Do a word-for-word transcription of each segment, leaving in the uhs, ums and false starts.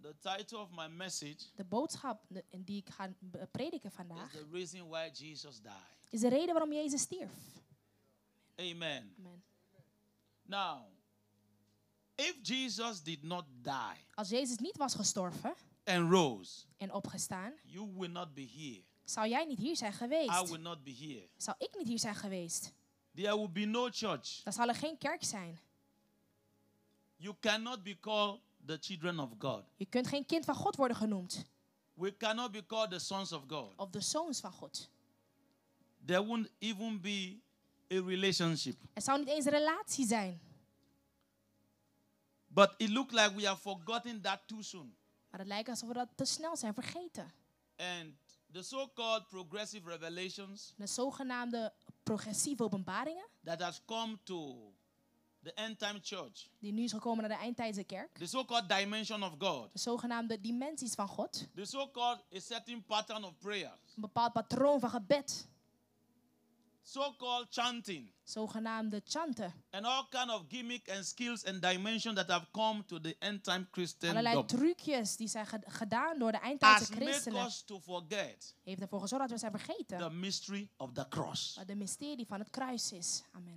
The title of my message De boodschap de- die ik ga b- prediken is vandaag the reason why Jesus died. is de reden waarom Jezus stierf. Amen. Amen. Now, if Jesus did not die Als Jezus niet was gestorven and rose, en opgestaan, you will not be here. zou jij niet hier zijn I geweest. will not be here. Zou ik niet hier zijn geweest. There will be no church. Dan zal er geen kerk zijn. You cannot be called the children of God. Je kunt geen kind van God worden genoemd. We cannot be called the sons of God. Of de zoons van God. There won't even be a relationship. Er zou niet eens een relatie zijn. But it looks like we have forgotten that too soon. Maar het lijkt alsof we dat te snel zijn vergeten. And the so-called progressive revelations De zogenaamde progressieve openbaringen, that has come to the end time church, die nu is gekomen naar de eindtijdse kerk. the so-called dimension of God, De zogenaamde dimensies van God. the so-called a certain pattern of prayer, Een bepaald patroon van gebed. so-called chanting, Zogenaamde chanten. and all kind of gimmick and skills and dimension that have come to the end time Allerlei Christendom trucjes die zijn ged- gedaan door de has eindtijdse made christenen. us to forget Heeft ervoor gezorgd dat we zijn vergeten. the mystery of the cross. Wat de mysterie van het kruis is. Amen.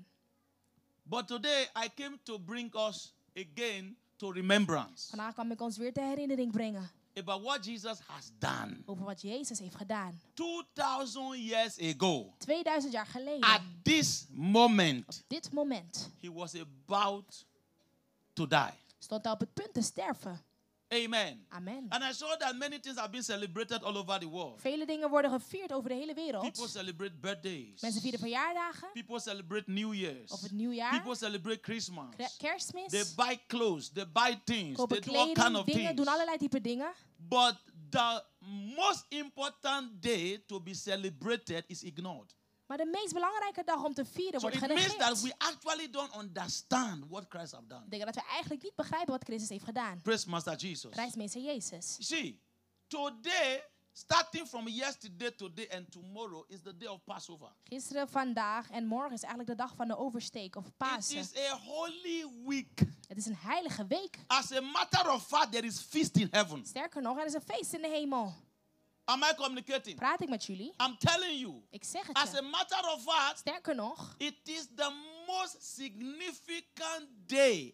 But today I came to bring us again to remembrance Vandaag kan ik ons weer ter herinnering brengen. about what Jesus has done Over wat Jezus heeft gedaan. two thousand years ago. tweeduizend jaar geleden. At this moment, Dit moment he was about to die. stond hij op het punt te sterven. Amen. Amen. And I saw that many things have been celebrated all over the world. Vele dingen worden gevierd over de hele wereld. People celebrate birthdays. Mensen vieren verjaardagen. People celebrate New Year's. Of het nieuwjaar. People celebrate Christmas. Kre- Kerstmis. They buy clothes. They buy things. Kopen They do all kind kleding, of dingen, things. doen allerlei type dingen. But the most important day to be celebrated is ignored. Maar de meest belangrijke dag om te vieren So wordt it means that genegeerd. we actually don't understand what Christ have done. Dat betekent dat we eigenlijk niet begrijpen wat Christus heeft gedaan. Praise Master Jesus. Prijsmeester Jezus. You see, today, starting from yesterday, today, and tomorrow is the day of Passover. Gisteren, vandaag en morgen is eigenlijk de dag van de oversteek of It Pasen. is a holy week. Het is een heilige week. As a matter of fact, there is feast in heaven. Sterker nog, er is een feest in de hemel. Am I communicating? Praat ik met jullie? I'm telling you. Ik zeg As het a je. matter of fact, Sterker nog, it is the most significant day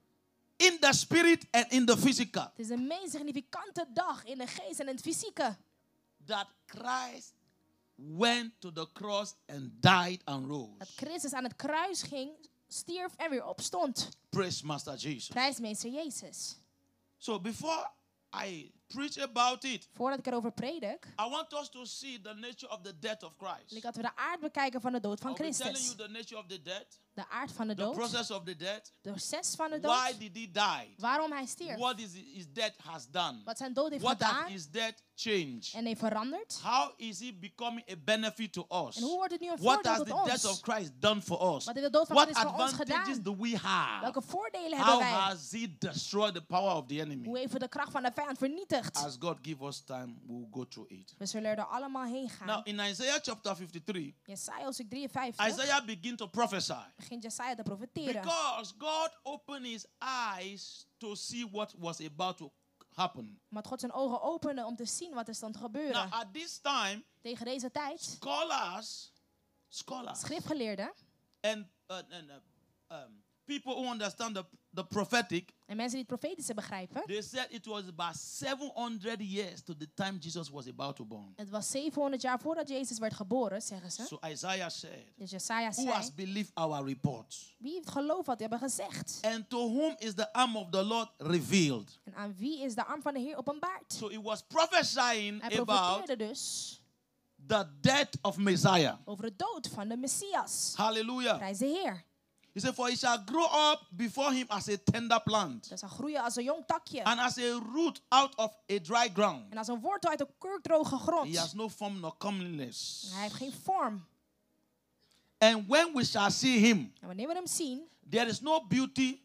in the spirit and in the physical het is de meest significante dag in de geest en in het fysieke. that Christ went to the cross and died and rose. Dat Christus aan het kruis ging, stierf en weer opstond. Praise Master Jesus. Prijsmeester Jezus. So before I preach about it, Voordat ik erover predik, I want us to see the nature of the death of Christ. wil ik dat we de aard bekijken van de dood van I'll be telling Christus. you the nature of the death, De aard van de the dood, process of the death, het proces van de why dood, did he die, waarom hij stierf, what is his death has done, wat zijn dood heeft what has gedaan his death changed, en heeft veranderd. how is he becoming a benefit to us, En hoe wordt het nu een what voordeel has tot the death of ons? Christ done for us, Wat heeft de dood van what Christus voor ons advantages gedaan? do we have, Welke voordelen how hebben wij? has he destroyed the power of the Hoe enemy. heeft hij de kracht van de vijand vernietigd? As God give us time, we'll go through it. We zullen er allemaal heen Now gaan. in Isaiah chapter fifty-three, Jesaja hoofdstuk drieënvijftig Isaiah begins to prophesy. begint Jesaja te profeteren. Because God opened his eyes to see what was about to happen. Maar God zijn ogen opende om te zien wat er stond te Now, gebeuren. at this time, Tegen deze tijd, scholars, scholars, schriftgeleerden and, uh, and uh, um, people who understand the, the prophetic, en mensen die het profetische begrijpen, they said it was about seven hundred years to the time Jesus was about to born. het was zevenhonderd jaar voordat Jezus werd geboren, zeggen ze. So Isaiah said, Dus Jesaja who has zei, believed our reports? wie heeft geloofd wat we hebben gezegd? And to whom is the arm of the Lord revealed? En aan wie is de arm van de Heer openbaard? So he was prophesying Hij about profeteerde dus the death of Messiah. over de dood van de Messias. Hallelujah. Prijs de Heer. He said, for he shall grow up before him as a tender plant, Dat zal groeien als een jong takje. and as a root out of a dry ground. En als een wortel uit een kurkdroge grond. He has no form nor comeliness. Hij heeft geen vorm. And when we shall see him, En wanneer we hem zien, there is no beauty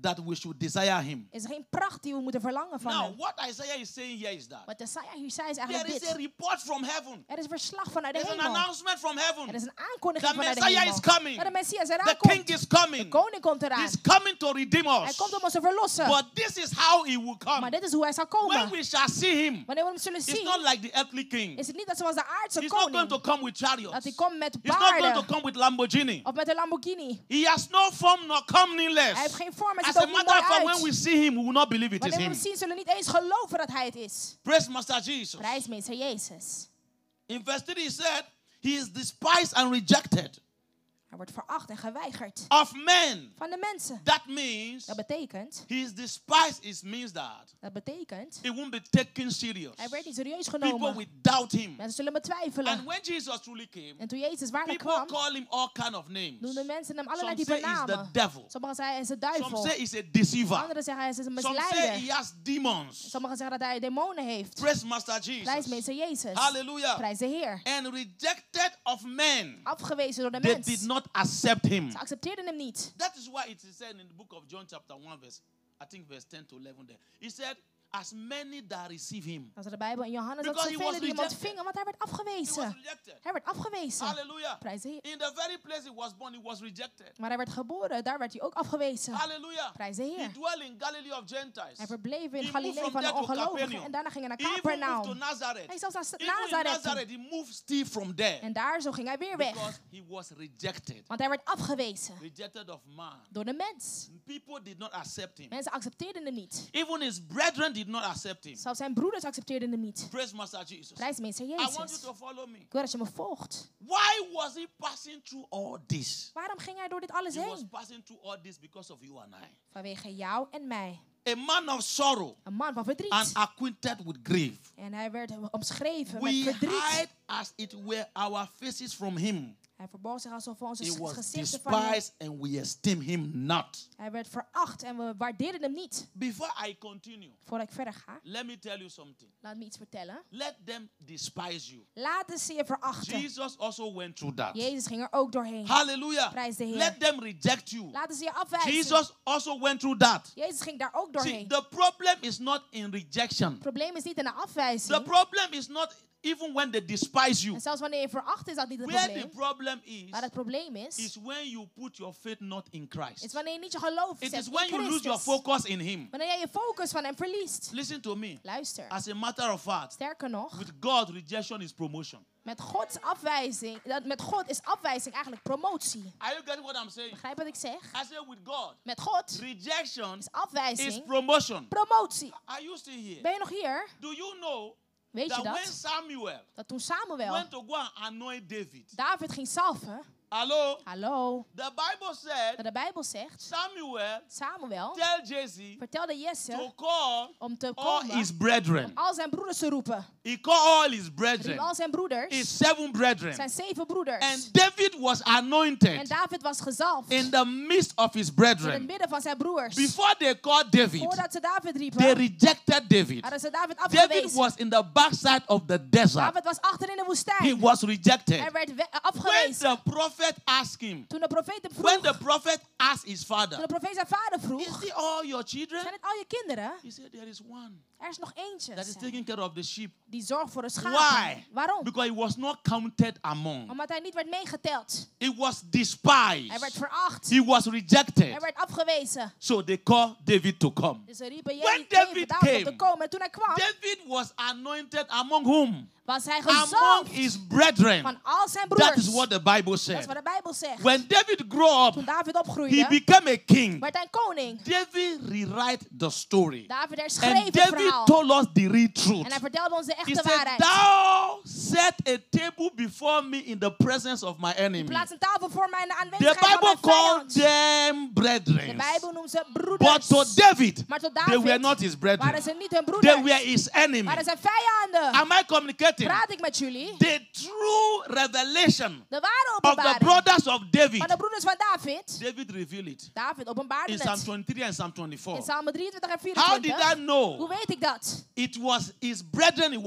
that we should desire him. Is er geen pracht die we moeten verlangen van Now, hem. what Isaiah is saying here is that Wat Jesaja hier zei is there eigenlijk is a dit. report from heaven. Er is een verslag vanuit de There's an hemel. announcement from Er heaven. is een aankondiging The vanuit de Messiah hemel. is coming. Dat de Messias eraan The komt. king is coming. De koning komt eraan. He's coming to redeem Hij us. komt om ons te verlossen. But this is how he will come. Maar dit is hoe hij zal When komen. we shall see him, Wanneer we hem zullen it's zien, not like the earthly king. is het niet dat zoals de aardse He's not going koning. to come with chariots. Dat hij komt met He's not going to paarden. come with Lamborghini. Of met een Lamborghini. He has no form nor comeliness. Hij heeft geen vorm, hij As ziet a ook niet matter of mooi fact, when we uit. see him, we will not believe it is Wanneer we him. hem zien, zullen we niet eens geloven dat hij het is. Praise Master Jesus. Prijs meester Jezus. In verse three, he said, he is despised and rejected Hij wordt veracht en geweigerd of men. van de mensen. That means Dat betekent, he is despised. It means that dat betekent, he won't be taken serious. hij werd niet serieus People genomen. will doubt him. Mensen zullen And betwijfelen. when Jesus truly came, En toen Jezus waarlijk people kwam, call him all kind of names. noemden mensen hem Some allerlei say type he's the namen. devil. Sommigen zeggen hij is de Some duivel. say he's a deceiver. Anderen zeggen hij is een Some say misleider. he has demons. Sommigen zeggen dat hij demonen heeft. Praise Master Prijs Jesus. meester Jezus. Hallelujah. Prijs de Heer. And rejected of men. Afgewezen door de They mens. did not accept him. Ze accepteerden hem niet. That is why it is said in the book of John chapter one verse, I think verse ten to eleven there. He said, as many that receive him. Dat is de Bijbel in Johannes. Dat Because he zijn was velen die hem rejected. ontvingen, want hij werd He was afgewezen. rejected. Hij werd afgewezen. Hallelujah. Prijs de Heer. In the very place he was born, he was rejected. Maar hij werd geboren, daar werd hij ook afgewezen. Hallelujah. Prijs de He Heer. dwelt in Galilee of Gentiles. Hij verbleef He in moved Galilee from van de there to ongelovigen. Capernaum. En daarna ging hij He naar even moved to Capernaum. Nazareth. Hij is zelfs naar Even in Nazareth. Nazareth, he moved still from there. En daar zo ging hij weer weg. Because he was rejected. Want hij werd afgewezen Rejected of man. door de mens. People did not accept him. Mensen accepteerden hem niet. Even his brethren did not accept him. Zelfs zijn broeders accepteerden hem niet. Praise Master Jesus. Prijs meester I want you Jezus. to follow me. Ik wil dat je me volgt. Why was he passing through all this? Waarom ging hij door dit alles He was heen? passing through all this because of you and I. Vanwege jou en mij. A man of sorrow Een man van verdriet. and acquainted with grief. En hij werd omschreven met We verdriet. hide as it were our faces from him. Hij verborg zich alsof we onze He was gezichten van hem. despised and we esteem him not. Hij werd veracht en we waardeerden hem niet. Before I continue, Voordat ik verder ga, let me tell you something. laat me iets vertellen. Let them despise you. Laten ze je verachten. Jesus also went through that. Jezus ging er ook doorheen. Hallelujah. Prijs de Heer. Let them reject you. Laten ze je afwijzen. Jesus also went through that. Jezus ging daar ook See, doorheen. the problem is not in rejection. Het probleem is niet in de The afwijzing. problem is not even when they despise you. En zelfs wanneer je veracht is dat niet het Where the probleem. problem is, Maar het probleem is, is when you put your faith not in Christ. is wanneer je niet je geloof It zet is in when you lose your Christus. focus in Him. Wanneer jij je focus van hem verliest. Listen to me. Luister. As a matter of fact, Sterker nog, with God, rejection is promotion. met Gods afwijzing, dat met God is afwijzing eigenlijk promotie. Are you getting what I'm saying? Begrijp wat ik zeg? I say with God, Met God rejection is is afwijzing promotion. promotie. Are you still here? Ben je nog hier? Do you know Weet je that when dat? Samuel Dat toen Samuel went to go and anoint David? David ging salven. Hello? Hallo. The Bible said Dat de Bijbel zegt, Samuel Samuel tell Jesse vertelde Jesse to call om te all komen his brethren. om al zijn broeders te roepen. He called all his Riep brethren, al zijn broeders, his seven brethren. zijn zeven broeders. And David was En anointed David was gezalfd in the midst of his in het brethren. midden van zijn broers. Before they called David, Voordat ze David they riepen, rejected David. hadden ze David David afgewezen. was in the backside of the desert. David was achter in de He woestijn. was rejected. Hij werd we- When afgewezen. the prophet asked him, Toen de profeet hem when vroeg, the prophet asked his toen father, de profeet zijn vader is vroeg, it all your children? zijn het al je kinderen? He said, there is one Er is nog eentje that is zei, taking care of the sheep. die zorgt voor de Why? schapen. Waarom? Because he was not counted among. Omdat hij niet werd meegeteld. He was Hij werd despised. veracht. He was Hij rejected. werd afgewezen. So they called David to come. Dus ze riepen When Jezus David David om te came, komen. En toen hij kwam, David was anointed among whom? was hij Among gezalfd his brethren. van al zijn That broers. is what the Bible Dat is said. wat de Bijbel zegt. When David grew Toen up, David he opgroeide, became a king. werd hij koning. David rewrite the story. David herschreef And het David verhaal. told us the real truth. En hij vertelde ons de He echte said, waarheid. thou set a table before me in the presence of my enemy. Plaats een tafel voor mij in de The aanwezigheid van Bible mijn called vijand. them De brethren. Bijbel noemt ze But broeders. to David, Maar tot they David were not his waren brethren. ze niet hun They broeders. were his enemy. Waren ze vijanden. Am I communicating? Praat ik met jullie? The true revelation De ware of the openbaring brothers of David. van de broeders van David. David revealed it David openbaarde in Psalm het. twenty-three and Psalm In twenty-four. Psalm drieëntwintig en How did I vierentwintig. Hoe know? weet ik dat? It was his brethren he was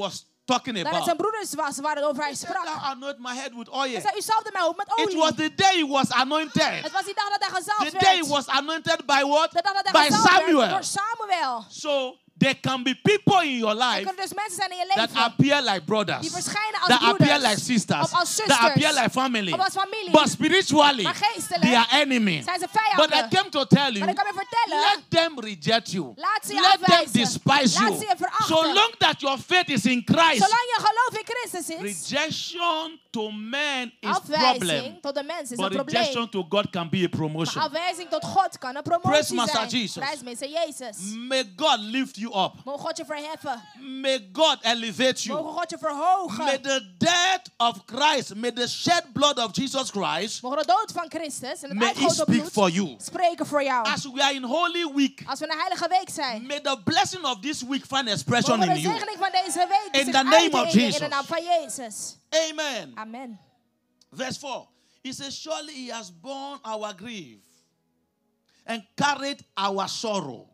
talking dat het zijn about. broeders was waarover hij He said, sprak. "Thou anoint my head with oil." Hij zei, u zalfde mij op met It olie. was the day he was anointed. Het was die dag dat hij The gezalfd day he werd. was anointed by what? De dag dat hij By gezalfd werd Samuel. door Samuel. So there can be people in your Er life kunnen dus mensen zijn in je that leven appear like brothers, die verschijnen als that appear broeders. like sisters, Of als that appear zusters. like family. Of als familie. But spiritually, Maar geestelijk they are enemy. zijn ze But I vijanden. came to tell you, Maar ik kan je vertellen. let them reject you. Laat ze je Let them afwijzen. despise Laat you. ze je verachten. So long that your faith is in Christ, Zolang je geloof in Christus is. rejection to man is Afwijzing problem. tot de mens is But een probleem. rejection to God can be a Maar promotion. afwijzing tot God kan een Praise promotie Master zijn. Jesus. Prijs meester Jezus. May God lift you up. Mogen God je verheffen. May God elevate you. Mogen God je verhogen. May the death of Christ, may the shed blood of Jesus Christ, Mogen de dood van Christus en het may it uitgoten speak bloed for you. spreken voor jou. As we are in Holy Week, Als we in een heilige week zijn. may the blessing of this week find expression Mogen in de you. zegening van deze week In zich the name uiten of in je, in Jesus. de naam van Jezus. Amen. Amen. Verse four. He says, surely he has borne our grief and carried our sorrow.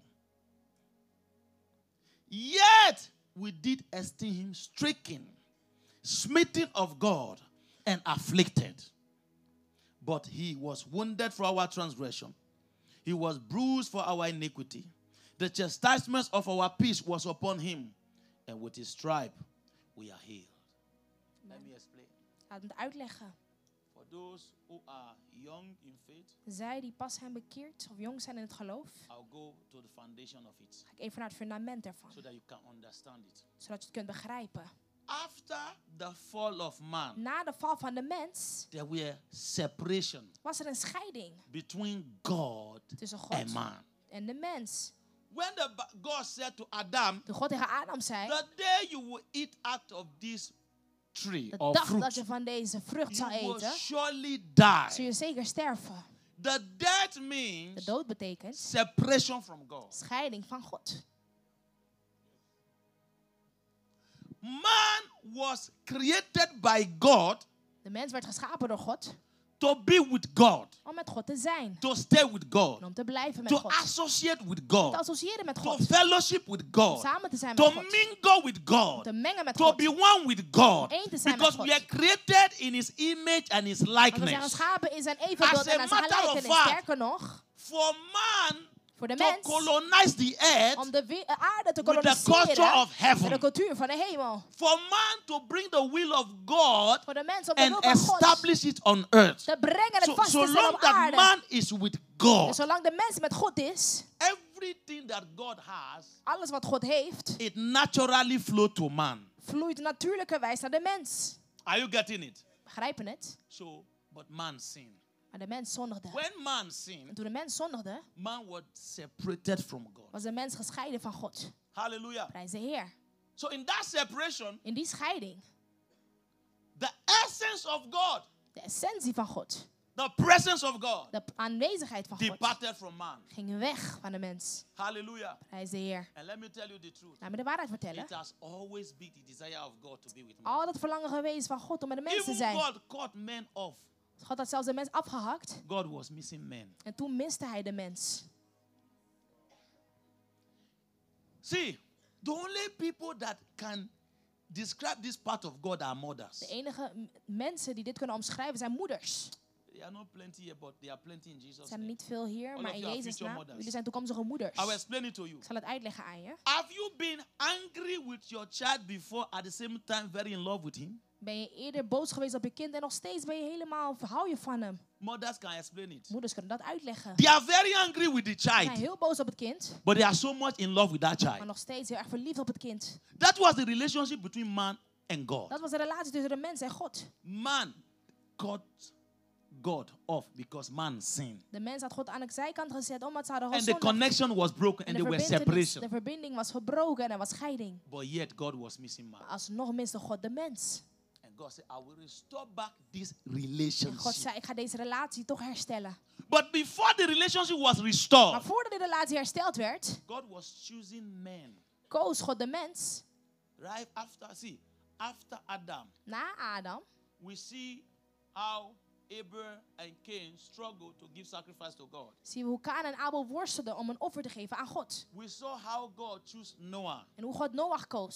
Yet we did esteem him stricken, smitten of God, and afflicted. But he was wounded for our transgression. He was bruised for our iniquity. The chastisement of our peace was upon him, and with his stripe we are healed. Let me explain. Laat het uitleggen. For those who are young in faith, Zij die pas zijn bekeerd of jong zijn in het geloof, I'll go to the foundation of it ga ik even naar het fundament ervan. so that you can understand it. Zodat je het kunt begrijpen. After the fall of man, Na de val van de mens there were separation was er een scheiding between God tussen God and man. en de mens. When the, Ba- God said to Adam, Toen God tegen Adam zei, the day you will eat out of this tree de or dag dat fruit, je van deze vrucht zal you will eten, surely zul die. je zeker sterven. The death De means dood betekent separation from God. scheiding van God. Man was created by God De mens werd geschapen door God to be with God, om met God te zijn. to stay with God, En om te blijven met to God. associate with Te God, associëren met to God. fellowship with Om God, samen te zijn to met God. mingle with Om God, te mengen met to God. be one with God. Eén te zijn Because met we are God. created in His image and His Want we zijn likeness. geschapen in zijn evenbeeld As a en naar zijn matter of gelijkenis. fact, Sterker nog, For man voor de to mens, colonize the earth, om de we- aarde te with the culture koloniseren of heaven. met de cultuur van de hemel. for man to bring the will of God Voor de mens om de and wil van God establish it on earth. te brengen en So, vast so te stellen long op that aarde. man is with En God, zolang de mens met God is, everything that God has, alles wat God heeft, it naturally flow to man. vloeit natuurlijkerwijs naar de mens. Are you getting it? Begrijpen het? So, but man sinned. Maar de mens zondigde. When man En sinned, toen de mens zondigde, man was separated from God. was de mens gescheiden van God. Hallelujah. Prijs de Heer. So in that separation, In die scheiding, the essence of God, de essentie van God, the presence of God, de aanwezigheid van God, departed from man. ging weg van de mens. Hallelujah. Prijs de Heer. And let me tell you the truth. Laat me de waarheid vertellen. It has always been the desire of God to be with me. Al dat verlangen geweest van God om met de mens te Even zijn. God cut men off. God had zelfs de mens afgehakt. God was missing men. En toen miste hij de mens. See, the only people that can describe this part of God are mothers. De enige m- mensen die dit kunnen omschrijven zijn moeders. There are not plenty here, but there are plenty in Er Jesus' zijn er name. niet veel hier, All maar of in you are Jezus' future naam. mothers. Jullie zijn toekomstige moeders. I will explain it to you. Ik zal het uitleggen aan je. Have you been angry with your child before, at the same time very in love with him? Ben je eerder boos geweest op je kind en nog steeds ben je helemaal, hou je van hem. Mothers can explain it. Moeders kunnen dat uitleggen. They are very angry with the Ze zijn child, heel boos op het kind, but they are so much in love with that maar child. nog steeds heel erg verliefd op het kind. That was the relationship between man and God. Dat was de relatie tussen de mens en God. Man cut God off because man sinned. De mens had God aan de zijkant gezet omdat ze hadden And the gezondigd. connection was broken En and de there was verbintenis- separation. de verbinding was gebroken en er was scheiding. But yet God was missing man. Maar alsnog miste God de mens. And God said, I will restore back this En God relationship. zei, ik ga deze relatie toch herstellen. But before the relationship was Maar restored, voordat die relatie hersteld werd, God was choosing men. koos God de mens Right after, see, after Adam, na Adam. we see how Abel and Cain struggled to give sacrifice to God. Zien we hoe Kaan en Abel worstelden om een offer te geven aan God. We saw how God chose Noah. En hoe God Noach koos.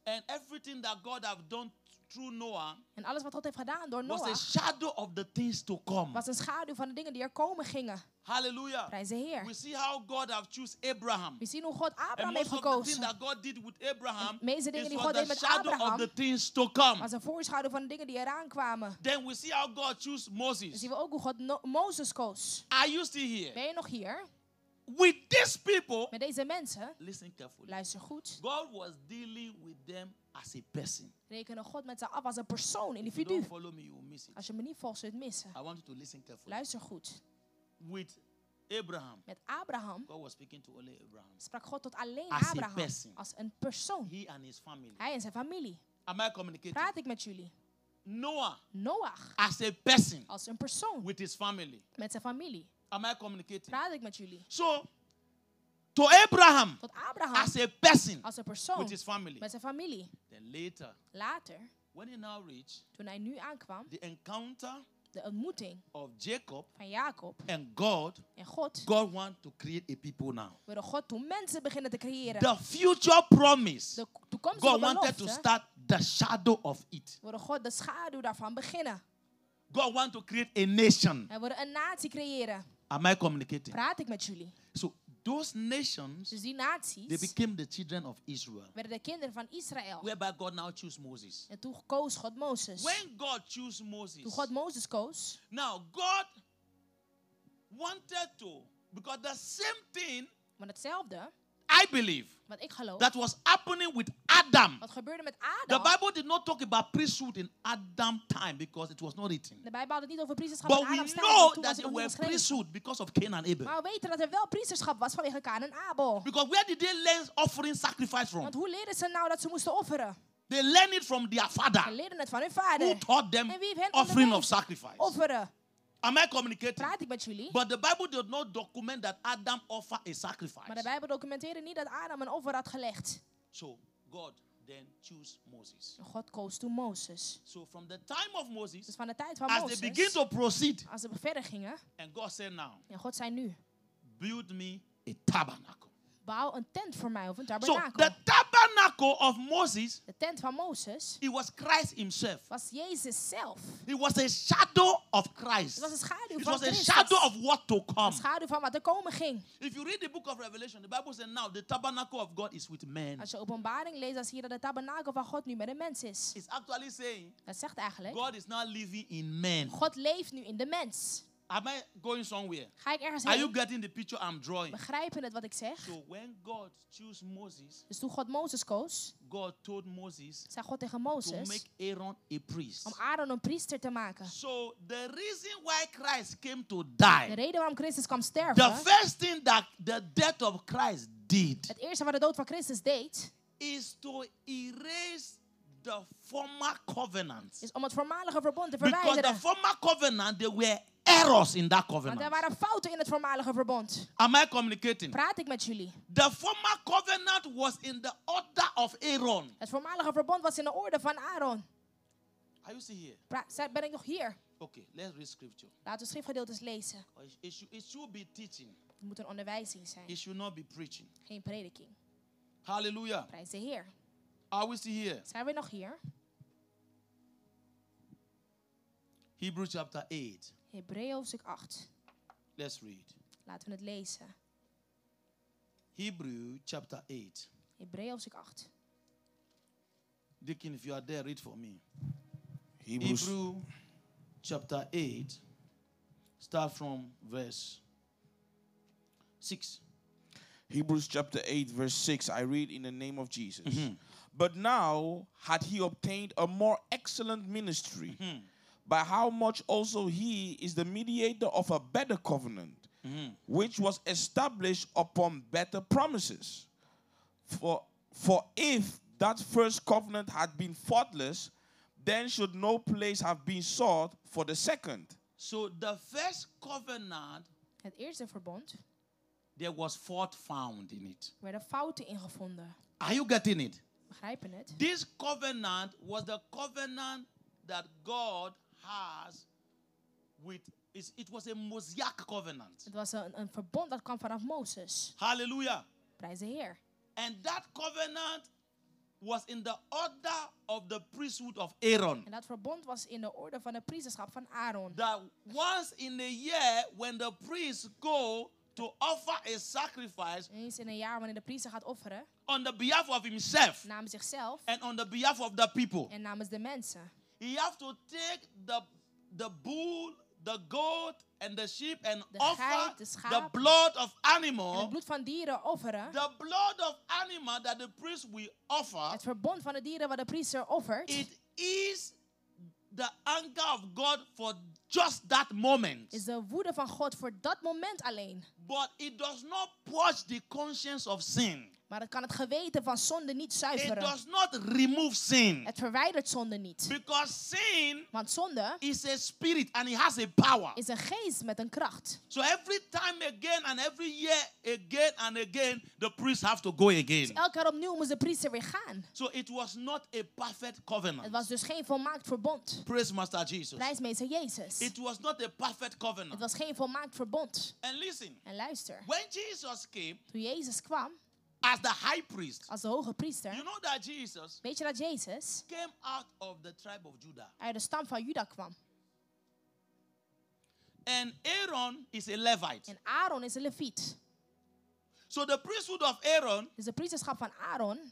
And everything that God have done through Noah En alles wat God heeft gedaan door was a Noach shadow of the things to come. was een schaduw van de dingen die er komen gingen. Hallelujah. Prijs de Heer. We see how God have choose Abraham. We zien hoe God And Abraham heeft most of the things gekozen. that God did with Abraham De meeste dingen is die was God deed the met shadow of Abraham the things to come. was een voorschaduw van de dingen die eraan kwamen. Then we see how God choose Dan Moses. zien we ook hoe God no- Mozes koos. Are you still here? Ben je nog hier? With these people, Met deze mensen, listen carefully. luister goed, God was dealing with them as a person. rekenen God met ze af als een persoon, If you don't individu. follow me, you will miss it. Als je me niet volgt, zul je het missen. I want you to listen carefully. Luister goed. With Abraham, Met Abraham God was speaking to only Abraham. sprak God tot alleen As a Abraham. person. Als een persoon. He and his family. Hij en zijn familie. Am I communicating? Praat ik met jullie. Noah Noach as a person als een persoon. with his family. Met zijn familie. Am I communicating? Praat ik met jullie. So, to Abraham Tot Abraham as a person als een with persoon. his family. Met zijn familie. Then later, Later, when he now reached toen hij nu aankwam, the encounter de ontmoeting of Jacob van Jacob and God, en God, God want to create a people now. wilde God toen mensen beginnen te creëren. The future promise, De toekomstige God wanted to belofte, start the shadow of it. wilde God de schaduw daarvan beginnen. God want to create a nation. Hij wilde een natie creëren. Am I communicating? Praat ik met jullie. So those nations, Dus die they naties became the children of Israel. werden de kinderen van Israël. Whereby God now chose Moses. En toen koos God Mozes. When God chose Moses, Toen God Mozes koos, now God wanted to, because the same thing, maar hetzelfde, I believe, wat ik geloof, that was happening with Adam. wat gebeurde met The Adam. Bible did not talk about priesthood in Adam time because it was not written. De Bijbel had het niet over priesterschap But in we Adam's tijd, know want toen that was het there nog were niet geschreven. priesthood because of Cain and Abel. Maar we weten dat er wel priesterschap was vanwege Kaan en Abel. Because where did they learn offering sacrifice from? Want hoe leerden ze nou dat ze moesten offeren? They learned it from their Ze father leerden het van hun who vader. taught them En wie heeft hen offering of onderwezen? sacrifice. Offeren. Am I communicating? Praat ik met jullie? But the Bible did not document that Adam offered a sacrifice. Maar de Bijbel documenteerde niet dat Adam een offer had gelegd. So God then chose Moses. En God koos toen Mozes. So from the time of Moses, Dus van de tijd van as they begin Mozes, to proceed, als ze verder gingen, and God said now, en God zei nu, build me a tabernacle. bouw een tent voor mij of een So tabernakel. the tabernacle of Moses, De tent van Mozes it was Christ himself. was Jezus zelf. It was a shadow of Christ. Het was een schaduw It van was a Christus. shadow of what to Een come. schaduw van wat er komen ging. If you read the book of Revelation, the Bible says now the tabernacle of God is with men. Als je Openbaring leest, dan zie je dat de tabernakel van God nu met een mens is. It's actually saying Dat zegt eigenlijk, God is now living in men. God leeft nu in de mens. Am I going somewhere? Ga ik ergens Are you heen? getting the picture I'm drawing? Begrijpen het wat ik zeg? So when God chose Moses, Dus toen God Mozes koos, God told Moses zei God tegen to Mozes make Aaron a priest. om Aaron een priester te maken. So the reason why Christ came to De die, reden waarom Christus kwam the sterven, first thing that the death of Christ did het eerste wat de dood van Christus deed, is to erase the former covenant. is om het voormalige verbond te Because the verwijderen. former covenant, there were errors in that Want er covenant. waren fouten in het voormalige verbond. Am I communicating? Praat ik met jullie? The former covenant was in the order of Aaron. Het voormalige verbond was in de orde van Aaron. Are you still here? Pra- zijn- Ben ik nog hier? Okay, let's read scripture. Laten we schriftgedeeltes lezen. It it should, it should be teaching. Het moet een onderwijzing zijn, It should not be preaching. geen prediking. Hallelujah. Prijs de Heer. Are we still here? Zijn we nog hier? Hebrews chapter eight. Hebreeën hoofdstuk acht. Let's read. Laten we het lezen. Hebrew chapter eight. Hebreeën hoofdstuk acht. Deacon, if you are there, read for me. Hebrews, Hebrew chapter eight. Start from verse six. Hebrews chapter eight, verse six. I read in the name of Jesus. But now had he obtained a more excellent ministry, by how much also he is the mediator of a better covenant, which was established upon better promises. For, for if that first covenant had been faultless, then should no place have been sought for the second. So the first covenant, Het eerste verbond there was fault found in it. werden fouten ingevonden. Are you getting it? Begrijpen het? This covenant was the covenant that God has with, it's- it was a Mosaic covenant. Het was een, een verbond dat kwam vanaf Mozes. Hallelujah. Prijs de Heer. And that covenant was in the order of the priesthood of Aaron. En dat verbond was in de orde van het priesterschap van Aaron. That once in a year, when the priests go to offer a sacrifice Eens in een jaar wanneer de priester gaat offeren. on the behalf of himself Namens zichzelf. and on the behalf of the people, En namens de mensen. he have to take the, the bull, the goat, and the sheep and De offer geit, de the schaap. blood of En animal. het bloed van dieren offeren. The blood of animal that the priest will offer, Het verbond van de dieren wat de priester offert. it is the anger of God for just that moment. Is de woede van God voor dat moment alleen. But it does not purge the conscience of sin. Maar het kan het geweten van zonde niet It zuiveren. does not remove sin. Het verwijdert zonde niet. Because sin Want zonde is a spirit and it has a power. is een geest met een kracht. So every time again and every year again and again, the priests have to go again. Elke keer opnieuw moest de priester weer gaan. So it was not a perfect Het covenant. was dus geen volmaakt verbond. Praise Master Jesus. Prijsmeester Jezus. It was not a perfect Het covenant. was geen volmaakt verbond. And listen, En luister. when Jesus came Toen Jezus kwam as the high priest, als de hoge priester. you know that Jesus Weet je dat Jezus came out of the tribe of Judah. uit de stam van Juda kwam. And Aaron is a Levite. En Aaron is een leviet. So the priesthood of Aaron, Dus de priesterschap van Aaron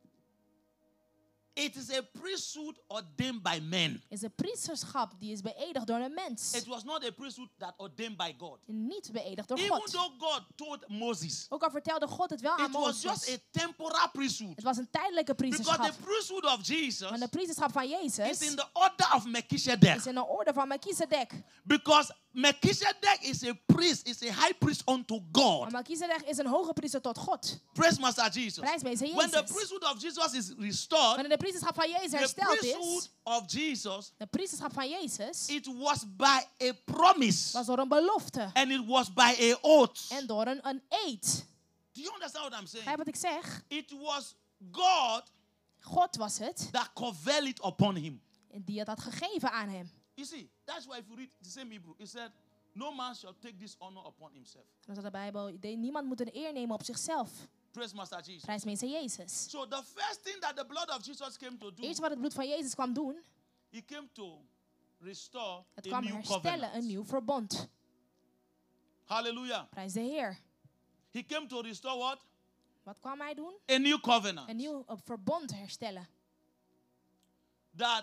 it is a priesthood ordained by men. is een priesterschap die is beëdigd door een mens. It was not a priesthood that ordained by God. Niet beëdigd door Even God. though God told Moses, Ook al vertelde God het wel aan it was just Mozes. a temporal priesthood. Het was een tijdelijke Because priesterschap. the priesthood of Jesus Maar de priesterschap van is Jezus in the order of Melchizedek. is in de orde van Melchizedek. Because Melchizedek is a priest, is a high priest unto Maar God. Melchizedek is een hoge priester tot God. Praise Master Jesus. Prijsmeester When the Jezus. priesthood of Jesus is restored, Wanneer de priesterschap van Jezus the hersteld priesthood is, of Jesus, de priesterschap van Jezus it was by a promise was door een belofte and it was by a oath. en door een, een eed. Do you understand what I'm saying? Begrijp wat ik zeg? It was God God was het that covered it upon him. die het had gegeven aan hem. You see, that's why if you read the same Hebrew, it said, no man shall take this honor upon himself. Dan staat de Bijbel, de- niemand moet een eer nemen op zichzelf. Praise Master Jesus. Prijsmeester Jezus. So the first thing that the blood of Jesus came to do, Eerst wat het bloed van Jezus kwam doen, he came to restore het a kwam new herstellen covenant. een nieuw verbond. Hallelujah. Prijs de Heer. He came to restore what? Wat kwam hij doen? A new covenant. Een nieuw eh, verbond herstellen. That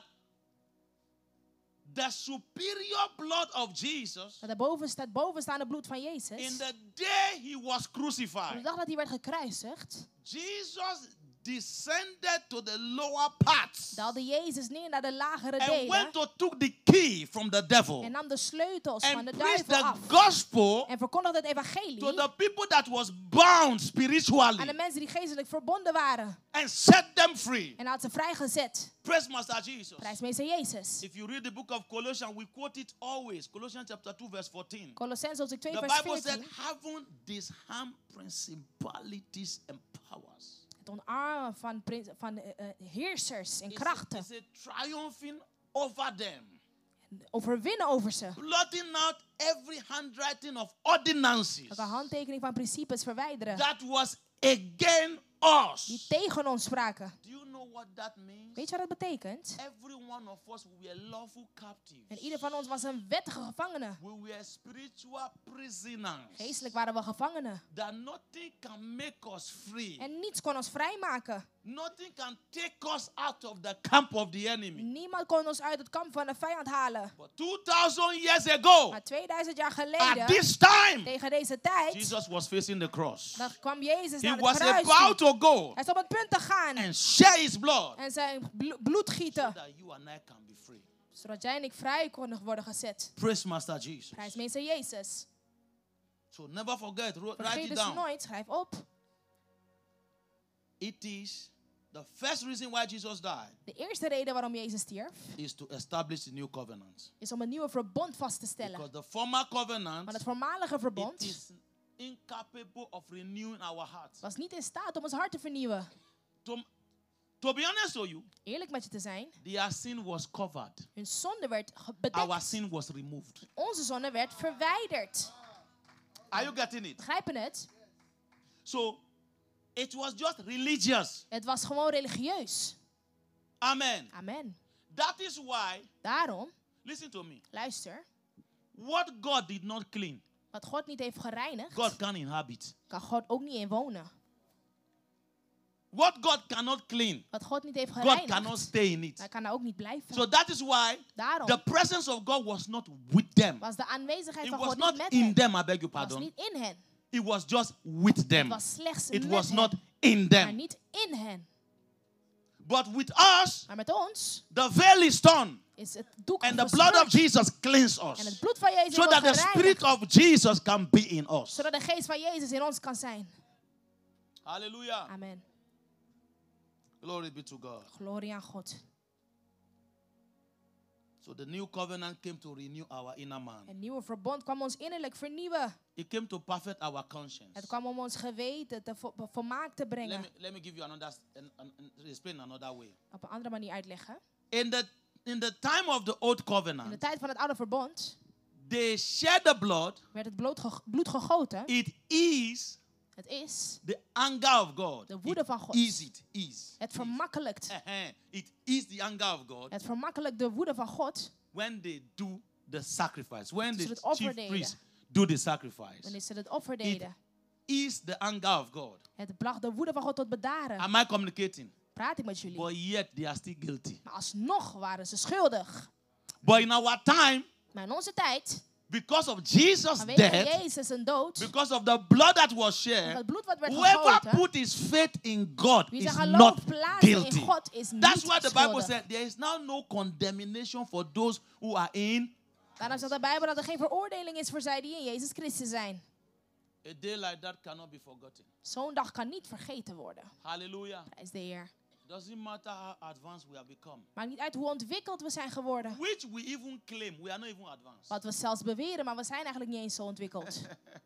the superior blood of Jesus, Dat er boven staat, bovenstaande bloed van Jezus. in the day he was Op de crucified, dag dat hij werd gekruisigd, Jesus descended to the lower parts daalde Jezus neer naar de lagere and delen. went to took the key from the devil En nam de sleutels van and de preached duivel the af. gospel En verkondigde het to evangelie the people that was bound aan de spiritually mensen die geestelijk verbonden waren. and set them free. En hij had ze vrijgezet. Praise Master Jesus. Prijsmeester Jezus. If you read the book of Colossians, we quote it always. Colossians chapter two, verse fourteen. Colossense hoofdstuk twee, The vers Bible said, veertien. having disarmed principalities and powers. Het omarmen van, prins- van uh, uh, heersers en It's a, krachten. it's a triumphing over them. Overwinnen over ze. Blotting out every handwriting of ordinances Elke handtekening van principes verwijderen. that was against us. Die tegen ons spraken. Do you know what that means? Weet je wat dat betekent? Every one of us were lawful captives. En ieder van ons was een wettige gevangene. We were spiritual prisoners. Geestelijk waren we gevangenen. That nothing can make us free. En niets kon ons vrijmaken. Nothing can take us out of the camp of the enemy. Niemand kon ons uit het kamp van de vijand halen. But two thousand years ago, Maar tweeduizend jaar at geleden, this time, tegen deze tijd, Jesus was facing the cross. dan kwam Jezus He naar het was kruis about toe. to go Hij is op het punt te gaan and shed his blood en zijn blo- bloed so gieten. that you and I can be free. Zodat jij en ik vrij konden worden gezet. Praise Master Jesus. Prijsmeester Jezus. So never forget, write Vergeet it dus down. nooit, schrijf op. It is the first reason why Jesus died De eerste reden waarom Jezus stierf, is to establish the new covenant. is om een nieuwe verbond vast te stellen. Because the former covenant, Maar het voormalige it verbond is incapable of renewing our hearts. was niet in staat om ons hart te vernieuwen. To, to be honest with you, Eerlijk met je te zijn, their sin was covered. hun zonde werd ge- Our bedekt. sin was removed. Onze zonde werd verwijderd. Are you getting it? Begrijpen het? So, It was just religious. Het was gewoon religieus. Amen. Amen. That is why, Daarom, listen to me, luister, what God did not clean, wat God niet heeft gereinigd, God can inhabit. kan God ook niet in wonen. What God cannot clean, Wat God niet heeft God cannot gereinigd, stay in it. hij kan daar ook niet blijven. So that is why Daarom the presence of God was not with them. was de aanwezigheid It van was God niet not met in hen. them, I beg your Het was pardon. niet in hen. It was just with Het them. was slechts It met was hen, not in maar them. niet in hen. But with us, Maar met ons the veil is torn. is het doek And the blood of verscheurd. Jesus cleanses En het us. bloed van Jezus So wordt that the gereinigd. spirit of Jesus can be in us. Zodat de geest van Jezus in ons kan zijn. Hallelujah. Amen. Glory be to God. Glorie aan God. So the new covenant came to renew our inner man. Het nieuwe verbond kwam ons innerlijk vernieuwen. It came to perfect our conscience. Het kwam om ons geweten te vo- volmaakt te Let brengen. me, let me give you another, an, an, an, explain another way. Op een andere manier uitleggen. In the, in the time of the old In de covenant, tijd van het oude verbond they shed the blood. werd het bloed, ge- bloed gegoten. It is Het is the anger of God. de woede van God. It is it is. Het vermakkelijkt. Uh-huh. It is the anger of God Het vermakkelijkt de woede van God. when they do the sacrifice. When Ze the het offer chief deden. priests do the sacrifice. Wanneer ze het offer deden. Is the anger of God. Het bracht de woede van God tot bedaren. Am I communicating? Praat ik met jullie. But yet they are still guilty. Maar alsnog waren ze schuldig. But in our time, Maar in onze tijd, because of Jesus' vanwege death, Jezus zijn dood, because of the blood that was van shed, het bloed wat werd whoever gegoten, put his faith in God wie is zijn not geloof plaatste in guilty. God is niet That's why the Bible schuldig. said there is now no condemnation for those who are in. Daarom zegt de Bijbel dat er geen veroordeling is voor zij die in Jezus Christus zijn. A day like that cannot be forgotten. Zo'n dag kan niet vergeten worden. Hallelujah. Prijs de Heer. Doesn't matter how advanced we have become. Maakt niet uit hoe ontwikkeld we zijn geworden. Which we even claim we are not even advanced. Wat we zelfs beweren, maar we zijn eigenlijk niet eens zo ontwikkeld.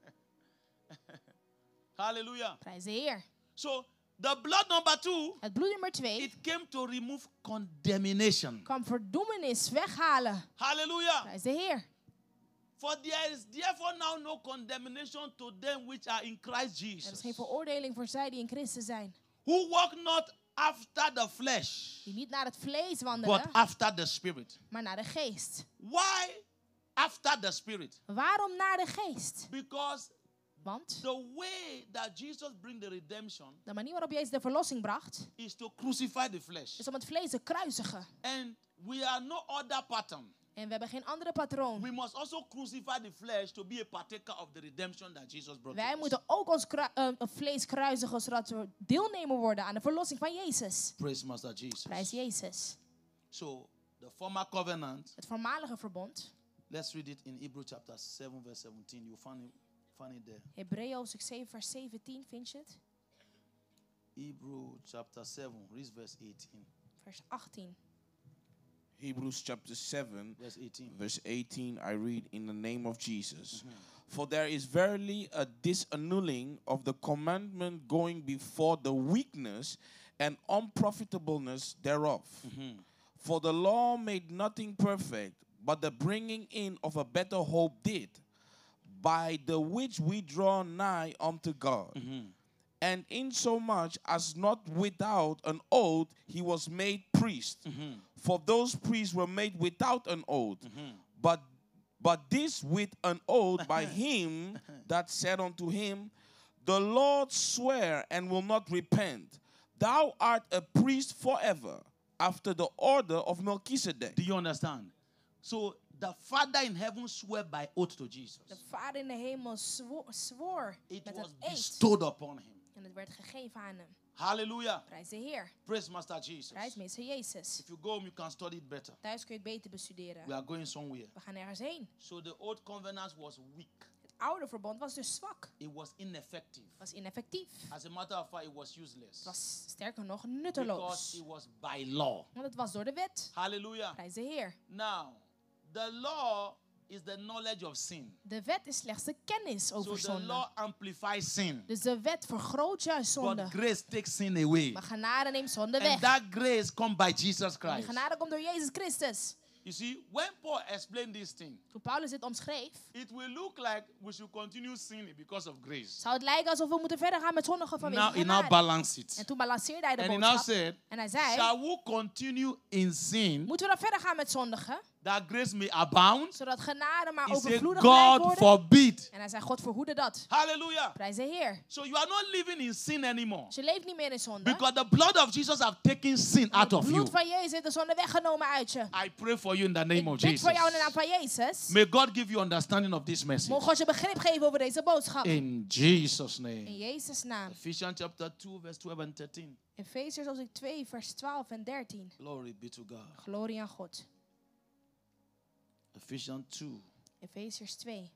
Hallelujah. Prijs de Heer. So the blood number two, Het bloed nummer twee it came to remove condemnation. kwam verdoemenis weghalen. Hallelujah. Prijs de Heer. For there is therefore now no condemnation to them which are in Christ Er is Jesus, geen veroordeling voor zij die in Christus zijn. who walk not after the flesh, Die niet naar het vlees but wandelen, after the spirit. maar naar de geest. Why after the spirit? Waarom naar de geest? Because Want the way that Jesus bring the redemption de manier waarop Jezus de verlossing bracht, is to crucify the flesh. is om het vlees te kruisigen. And we are no other pattern. En we hebben geen andere patroon. We must also crucify the flesh to be a partaker of the redemption that Jesus brought Wij to us. moeten ook ons kru- uh, vlees kruisigen, zodat we deelnemer worden aan de verlossing van Jezus. Praise Master Jesus. Prijs Jezus. So, the former covenant, Het voormalige verbond, let's read it in Hebrew chapter seven, verse seventeen. You'll find it, find it there. Hebreeën hoofdstuk zeven, vers zeventien, vind je het? Hebrew chapter seven, read verse eighteen. Vers achttien. Hebrews chapter seven, Verse eighteen. verse eighteen, I read in the name of Jesus. For there is verily a disannulling of the commandment going before the weakness and unprofitableness thereof. For the law made nothing perfect, but the bringing in of a better hope did, by the which we draw nigh unto God. And insomuch as not without an oath he was made priest. For those priests were made without an oath. But but this with an oath by him that said unto him, The Lord swear and will not repent. Thou art a priest forever, after the order of Melchizedek. Do you understand? So, the Father in heaven swore by oath to Jesus. De Vader in de hemel zwo- zwoer It met was een eed. bestowed upon him. En het werd gegeven aan hem. Hallelujah. Prijs de Heer. Praise Master Jesus. Prijs meester Jezus. If you go home, you can study it better. Thuis kun je het beter bestuderen. We are going somewhere. We gaan ergens heen. So the old covenant was weak. Het oude verbond was dus zwak. It was ineffective. Was ineffectief. As a matter of fact, it was useless. Het was sterker nog Because nutteloos. it was by law. Want het was door de wet. Hallelujah. Prijs de Heer. Now, the law is the knowledge of sin. De wet is slechts de kennis So over the zonde. law amplifies sin. Dus de wet vergroot juist zonde. But grace takes sin away. Maar genade neemt zonde And weg. that grace comes by Jesus En die Christ. genade komt door Jezus Christus. You see, when Paul explained this thing, Toen Paulus dit omschreef, it will look like we should continue sinning because of grace. zou het lijken alsof we moeten verder gaan met zondigen vanwege Now he now genade. balanced it. En toen balanceerde hij de And he now boodschap. said, En hij zei, shall we continue in sin moeten we dan verder gaan met zondigen? that grace may abound? Zodat genade maar He said, overvloedig blijft God worden? forbid. En hij zei, God verhoede dat. Hallelujah. Prijs de Heer. So you are not living in sin anymore. Dus je leeft niet meer in zonde. Because the blood of Jesus have taken sin out Het of you. bloed van Jezus heeft de zonde weggenomen uit je. I pray for you in the name Ik of bid Jesus. voor jou in de naam van Jezus. May God give you understanding of this message. Mogen God je begrip geven over deze boodschap. In Jesus' In name. Jezus' naam. Ephesians chapter two, verse twelve and thirteen. Efeziërs hoofdstuk twee, vers twaalf en dertien. Glory be to God. Glorie aan God. Ephesians two. Efeziërs twee.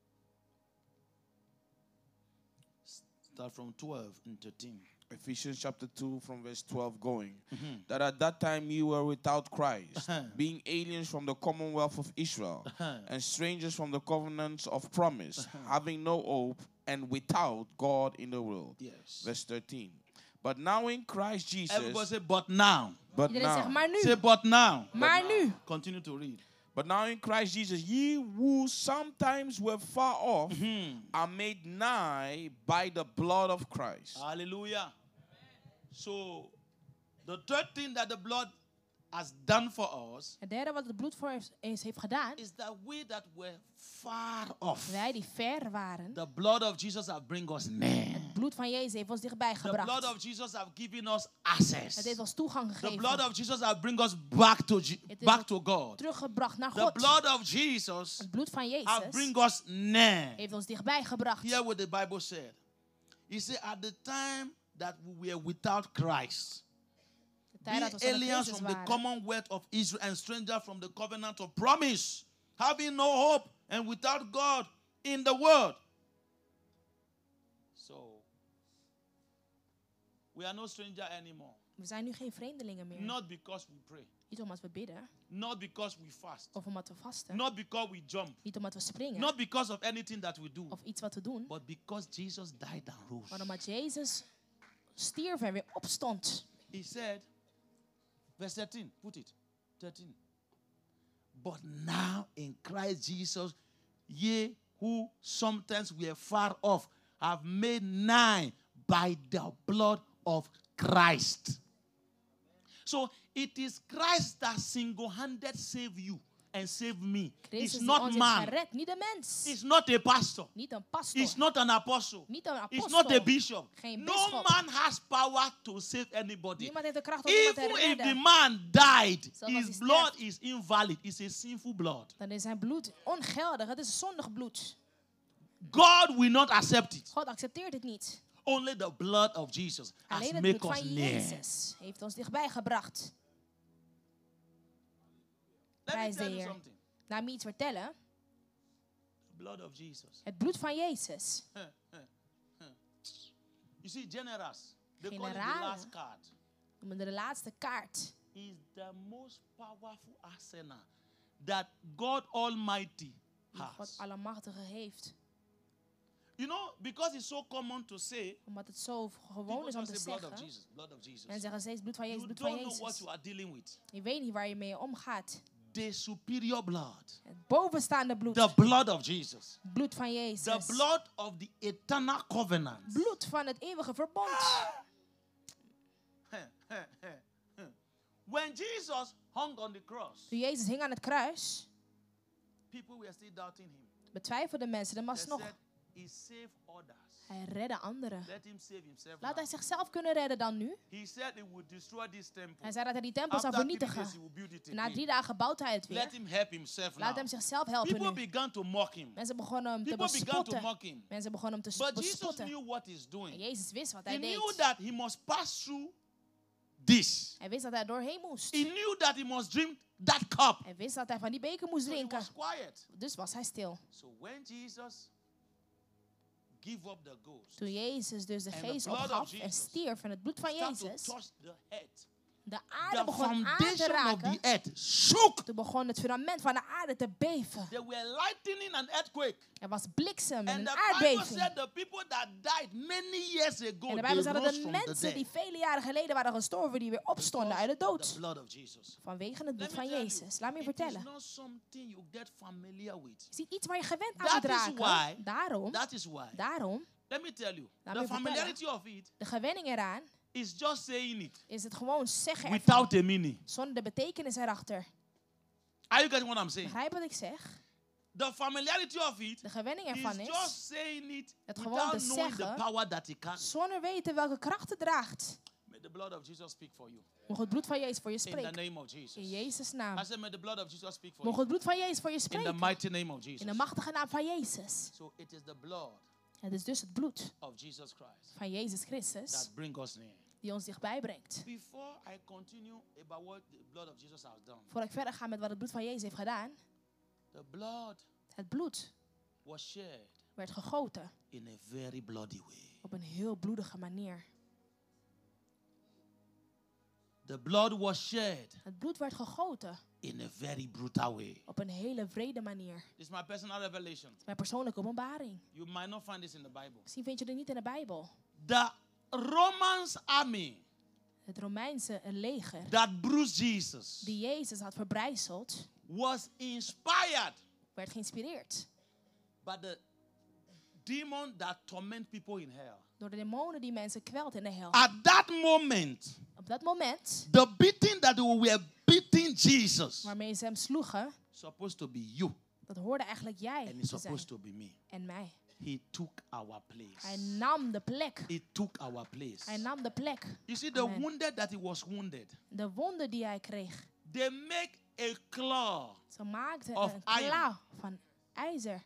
Start from twelve and thirteen. Ephesians chapter two from verse twelve going. That at that time you were without Christ, being aliens from the commonwealth of Israel, and strangers from the covenants of promise, having no hope and without God in the world. Yes. Verse thirteen. But now in Christ Jesus, Everybody say, but now. but Iedereen zegt, now, maar nu. Say, but now. Maar nu. Continue to read. but now in Christ Jesus, ye who sometimes were far off are made nigh by the blood of Christ. Hallelujah. So, the third thing that the blood has done for us Het derde wat het bloed voor ons heeft gedaan, is that we that were far off, wij die ver waren, the blood of Jesus have bring us near. het bloed van Jezus heeft ons dichtbij The blood gebracht. of Jesus have given us access. Het heeft ons toegang The blood gegeven, of Jesus have bring us back to Je- Het is back ons to God. teruggebracht naar The God. blood of Jesus Het bloed van have Jezus bring us near. heeft ons dichtbij gebracht. Hear what the Bible said. He said, at the time that we were without Christ, De tijd dat being we zonder aliens Christus from the waren, commonwealth of Israel and strangers from the covenant of promise, having no hope and without God in the world. So, we are no stranger anymore. we zijn nu geen vreemdelingen meer. Not because we pray, Niet omdat we bidden, not because we fast, of omdat we vasten, not because we jump, niet omdat we springen, not because of anything that we do, of iets wat we doen, but because Jesus died and rose. maar omdat Jezus stierf en weer opstond. He said, verse thirteen, put it, thirteen. But now in Christ Jesus, ye who sometimes were far off have made nigh by the blood of Christ. So it is Christ that single-handed saved you and saved me. Christus It's die not ons heeft man. gered, niet de mens. It's not a pastor. Niet een pastor. It's not an apostle. Niet een It's apostel. not a bishop. Geen No bisschop. man has power to save anybody. Niemand heeft de kracht om iemand te Even if the redden. man died, Zelfs als his hij blood sterft. is invalid. It's a sinful blood. Dan is zijn bloed ongeldig. Het is zondig bloed. God will not accept it. God accepteert het niet. Only the blood of Jesus has Alleen het made bloed us van near. Jezus heeft ons dichtbij gebracht. Let me Prijs de tell you Heer. something. Laat me iets vertellen. The blood of Jesus. Het bloed van Jezus. You see, generous. They call it the Generale. last card. Noemen de laatste kaart. Is the most powerful arsenal that God Almighty Die God has. Allemachtige heeft. You know, because it's so common to say, Omdat het zo gewoon people is om just te say blood of zeggen. Jesus, blood of Jesus. En zeggen steeds bloed van Jezus, You bloed van don't know what Jezus. you are dealing with. Je weet niet waar je mee omgaat. The superior blood. Het bovenstaande bloed. The blood of Jesus. Bloed van The Jezus. blood of the eternal covenant. Bloed van het eeuwige verbond. When Jesus hung on the cross, Toen Jezus hing aan het kruis, people were still doubting him. betwijfelden mensen, er was They nog. said, he saved others. Hij redde anderen. Let him save himself Laat hij now. zichzelf kunnen redden dan nu. He said he would destroy this temple. Hij zei dat hij die tempel zou After three days, vernietigen. he will build it En na again. drie dagen bouwt hij het Let weer. him help himself Laat now. hem zichzelf helpen People nu. began to mock him. Mensen begonnen hem te People began to bespotten. mock him. Mensen begonnen hem te But Jesus bespotten. knew what he's En doing. Jezus wist wat He hij knew deed. that he must pass through this. Hij wist dat hij er doorheen moest. He knew that he must drink that cup. Hij wist dat hij van die beker moest So he drinken. was quiet. Dus was hij stil. So when Jesus gave up the ghost, Toen Jezus dus de And the geest blood of opgaf en Jesus stierf en het bloed van start to Jezus touch the head de aarde the begon aan te foundation of the raken, earth shook. toen begon het fundament van de aarde te beven. There were lightning and earthquake. Er was bliksem en And een the Bible aardbeving. said the people that died many years ago, En de they Bijbel zegt dat rose de from the mensen die dead. vele jaren geleden waren gestorven, die weer opstonden uit de The dood. blood of Jesus. Vanwege het bloed Let me van tell you, Jezus. Laat me je it is vertellen. not something you get familiar with. Het is niet iets waar je gewend aan That moet is raken. why- Daarom, That is why. daarom, Let me tell you, Laat the me vertellen. familiarity of it de gewenning eraan, is just saying it is het gewoon zeggen ervan, without a meaning. zonder de betekenis erachter. Are you getting what I'm saying? Begrijp wat ik zeg? The familiarity of it De gewenning is ervan is, just saying it het gewoon without te knowing the zeggen, power that it carries. zonder weten welke kracht het draagt. May the blood of Jesus speak for you. Mocht het bloed van Jezus voor je In the spreken. name of Jesus. In Jezus' naam. I said, may the blood of Jesus speak for Mocht you. het bloed van Jezus voor je In the spreken. mighty name of In Jesus. de machtige naam van Jezus. So it is the blood Het is dus het bloed of Jesus Christ van Jezus Christus that brings us near. die ons dichtbij brengt. Before I continue about what the blood of Jesus has done, Voordat ik verder ga met wat het bloed van Jezus heeft gedaan. the blood Het bloed was shed werd gegoten in a very bloody way. op een heel bloedige manier. The blood was shed Het bloed werd gegoten in a very brutal way. op een hele wrede manier. This is my personal revelation. Het is mijn persoonlijke openbaring. You might not find this in the Bible. Misschien vind je het niet in de Bijbel. The Romans army Het Romeinse leger that bruised Jesus die Jezus had verbrijzeld, was inspired werd geïnspireerd by the demon that torment people in hell. door de demonen die mensen kwelt in de hel. At that moment, Op dat moment, the beating that they were beating Jesus waarmee ze hem sloegen, supposed to be you, dat hoorde eigenlijk jij and it's te zijn supposed to be me. en mij. He took our Hij place. nam de plek. He took our place. Hij nam de plek. You see, the Amen. wounded that he was wounded, De wonden die hij kreeg. they make a claw Ze maakten Of een iron. klauw van ijzer.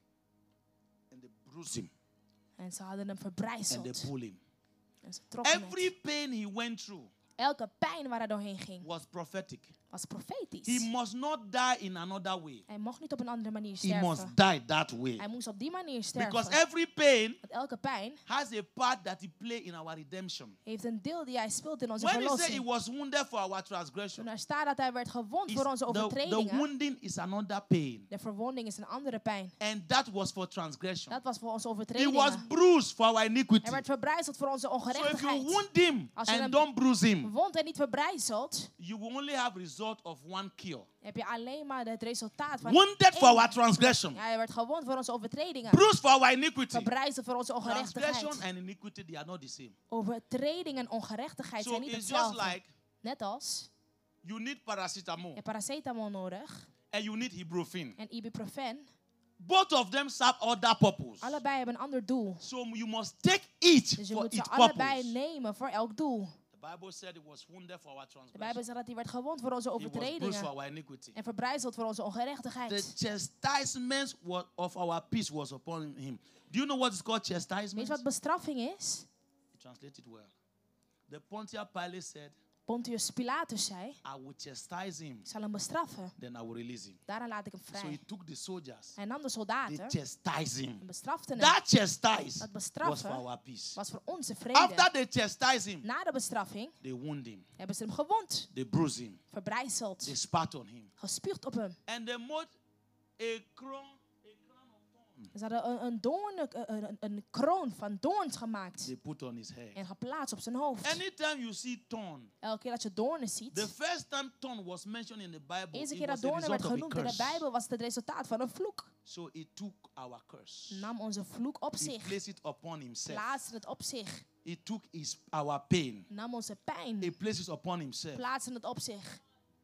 and they bruised him En ze hadden hem and they verbrijzeld. pulled him. En ze trokken Every het. pain he went through Elke pijn waar hij doorheen ging, was prophetic. was He profetisch. must not die in another way. Hij mocht niet op een andere manier He must sterven. die that way. Hij moest op die manier Because sterven. every pain Want elke pijn has a part that he played in our redemption. heeft een deel die hij speelt in onze When he said he verlossing. was wounded for our Toen transgression, er staat dat hij werd gewond is voor onze the, the overtredingen. wounding is another pain. De verwonding is een andere pijn. And that was for transgression. Dat was voor onze He was overtredingen. bruised for our iniquity. Hij werd verbrijzeld voor onze So if you ongerechtigheid. wound him Als je and hem don't bruise him, wond en niet verbrijzeld, you will only have result of one kill. heb je alleen maar het resultaat van Wounded for één. our transgression. Ja, hij werd gewond voor onze overtredingen. Bruised for our iniquity. Verbrijzeld voor onze Transgression ongerechtigheid. and iniquity, they are not the same. Overtreding en ongerechtigheid So zijn niet it's just hetzelfde. like Net als, you need je paracetamol hebt paracetamol nodig and you need ibuprofen. en ibuprofen. Both of them serve other purpose. Allebei hebben een ander doel. So you must take each Dus je for moet ze its allebei purpose. nemen voor elk doel. The Bible said it was wounded for our De Bijbel transgression. zegt dat hij werd gewond voor onze He was bruised for overtredingen our iniquity. en verbrijzeld voor onze The ongerechtigheid. chastisement wa- of our peace was upon him. Do you know what is called Weet je chastisement? wat bestraffing is? Translate it well. The Pontius Pilate said, Pontius Pilatus zei, I will chastise him, ik zal hem bestraffen. then I will release him. Daarna laat ik hem So he vrij. took the soldiers. Hij nam de They soldaten chastised him. en bestrafte hem. That chastise Dat was bestraffen for our peace. was voor onze After vrede. they chastised him, Na de bestraffing they wound him. hebben ze hem gewond, They bruised him. verbrijzeld, They spat on him. gespuugd op hem. And they made a crown, a crown of thorns. Ze hadden een, een, doorn, een, een, een kroon van doorns gemaakt They put on his head. en geplaatst op zijn hoofd. Anytime you see thorn, Elke keer dat je doornen ziet, the first time thorn was mentioned in the Bible, de eerste it keer was dat a doornen werd result of a genoemd in de curse. Bijbel was het het resultaat van een vloek. So he took our curse. Nam onze vloek op He zich, placed it upon himself. plaatste het op zich. He took his our pain. Nam onze He pijn, placed it upon himself. plaatste het op zich.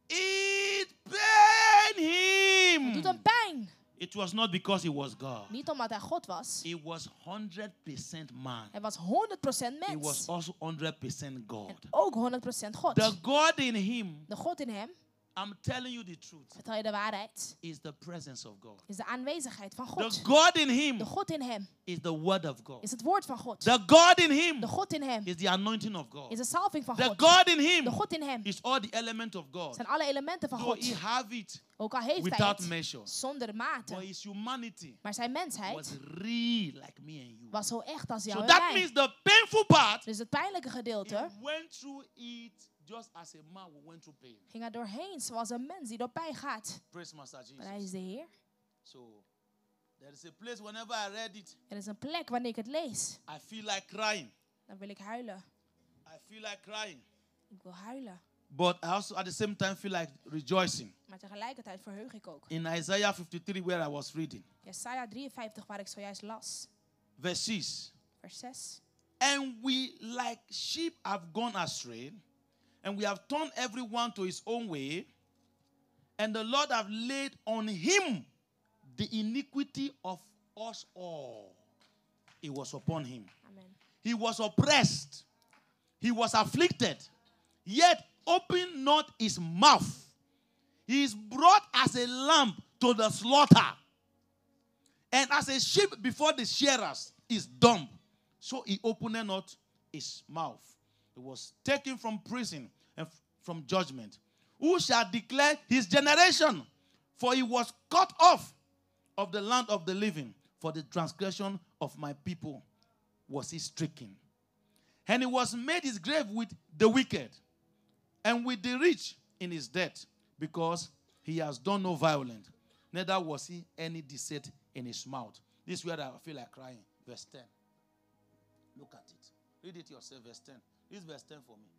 It pained Het doet him. hem pijn. It was not because he was God. Niet omdat hij God was. He was one hundred percent man. Hij was honderd procent He was mens. also one hundred percent God. En ook honderd procent God. The God in him, De God in hem, I'm telling you the truth, vertel je de waarheid, is the presence of God. is de aanwezigheid van The God. God in him De God in hem is the word of God. is het woord van God. The God in him De God in hem is the anointing of God. is de salving van The God. God in him De God in hem is all the elements of God. zijn alle elementen van Though he God. have it Ook al heeft hij without het measure, zonder but mate. his humanity Maar zijn was mensheid real like me and you. was zo echt als jou So en that mij. means the painful part, Dus het pijnlijke he gedeelte, went through it just as a man who went through pain. Ging er doorheen zoals een mens die door pijn gaat. Praise Master Jesus. Maar hij is de Heer. So, there is a place whenever I read it, Er is een plek wanneer ik het lees. I feel like crying. Dan wil ik huilen. I feel like crying. Ik wil huilen. But I also at the same time feel like rejoicing. Maar tegelijkertijd verheug ik ook. In Isaiah fifty-three, where I was reading, Jesaja drieënvijftig, waar ik zojuist las. verse six. Vers zes. And we like sheep have gone astray, and we have turned everyone to his own way, and the Lord have laid on him the iniquity of us all. It was upon him. Amen. He was oppressed. He was afflicted. Yet opened not his mouth. He is brought as a lamb to the slaughter. And as a sheep before the shearers is dumb, so he opened not his mouth. He was taken from prison and from judgment. Who shall declare his generation? For he was cut off of the land of the living. For the transgression of my people was he stricken. And he was made his grave with the wicked and with the rich in his death, because he has done no violence, neither was he any deceit in his mouth. This is where I feel like crying. Verse ten. Look at it. Read it yourself, verse ten. Read verse ten for me.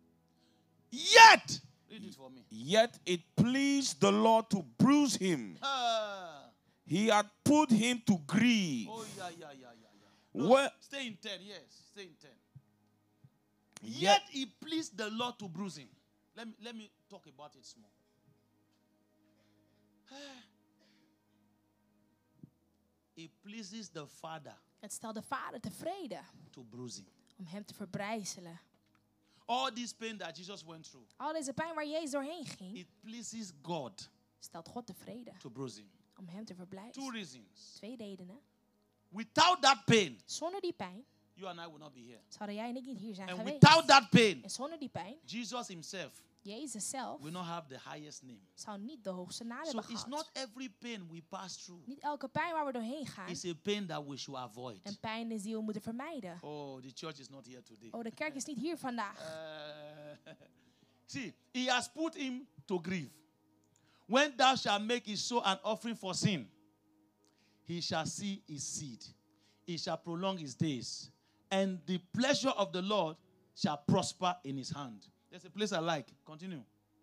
Yet, read it for me. Yet it pleased the Lord to bruise him. Ah. He had put him to grief. Oh, yeah, yeah, yeah, yeah, yeah. No, Well- stay in ten, yes. Stay in ten. Yet, Yet he pleased the Lord to bruise him. Let me, let me talk about it small. It pleases the Father Het stelt de vader tevreden to bruise him. om hem te verbrijzelen. All this pain that Jesus went through, Al deze pijn waar Jezus doorheen ging, it pleases God stelt God tevreden to bruise him. om hem te Two verblijzen. reasons. Twee redenen. Without that pain, Zonder die pijn you and I will not be here. zouden jij en ik niet hier zijn And geweest. without that pain, En zonder die pijn, Jesus himself Jezus zelf, will not have the highest name. zou niet de hoogste naam So hebben it's gehad. not every pain we pass through. Niet elke pijn waar we doorheen gaan, It's a pain that we should avoid. een pijn is die we moeten vermijden. Oh, the church is not here today. Oh, de kerk is niet hier vandaag. Uh, see, he has put him to grief. When thou shalt make his soul an offering for sin, he shall see his seed. He shall prolong his days. And the pleasure of the Lord shall prosper in his hand. There's a place I like. Continue.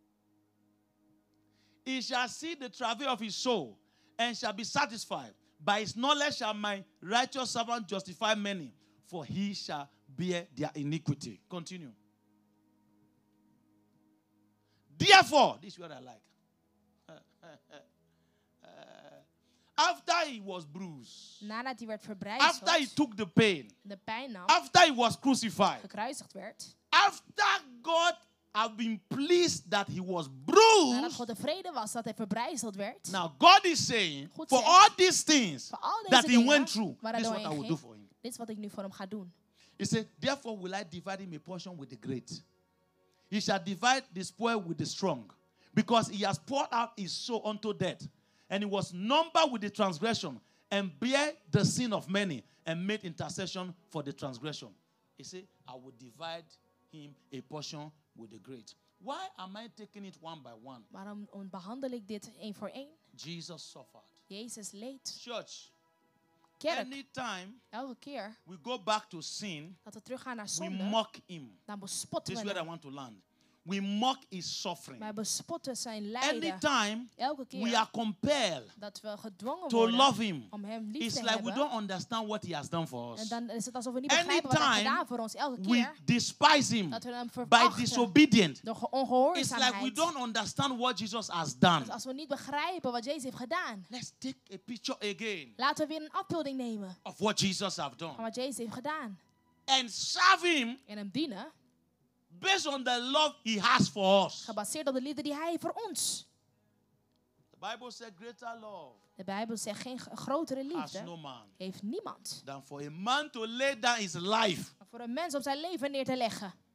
He shall see the travail of his soul and shall be satisfied. By his knowledge shall my righteous servant justify many, for he shall bear their iniquity. Continue. Therefore, this is what I like. Uh, after he was bruised, Nadat hij werd after he verbrijzeld, took the pain, de pijn nam, after he was crucified, gekruisigd werd, after God had been pleased that he was nadat bruised, God tevreden was dat hij verbrijzeld werd, now God is saying, God for zegt, all these things voor al deze that he dingen went through, waar hij this is what I doorheen will do ging, for him. dit is wat ik nu voor hem ga doen. He said, therefore will I divide him a portion with the great. He shall divide the spoil with the strong, because he has poured out his soul unto death, and he was numbered with the transgression, and bear the sin of many, and made intercession for the transgression. He said, I will divide him a portion with the great. Why am I taking it one by one? Waarom behandel ik dit één voor één? Jesus suffered. Jezus leed. Church, Kerk, anytime elke keer we go back to sin, dat we teruggaan naar we zonde, mock him. dan bespotten This is we where I hem. want to land. We mock his suffering. Wij bespotten zijn lijden. Anytime Elke keer we are compelled dat we gedwongen to worden love him, om hem lief it's te like we hebben. don't understand what he has done for En us. dan is het alsof we niet begrijpen wat hij heeft gedaan voor ons. Elke We keer despise him dat we hem by verachten disobedient. door It's like we ongehoorzaamheid. don't understand what Jesus has done. Dus als we niet begrijpen wat Jezus heeft gedaan, Let's take a picture again laten we weer een afbeelding nemen of what Jesus has van done wat Jezus heeft gedaan. and serve him En hem dienen, based on the love he has for us. gebaseerd op de liefde die hij heeft voor ons. The Bible says greater love De Bijbel zegt geen g- grotere has no liefde man heeft niemand. than for a man to lay down his life Maar voor een mens om zijn leven neer te leggen.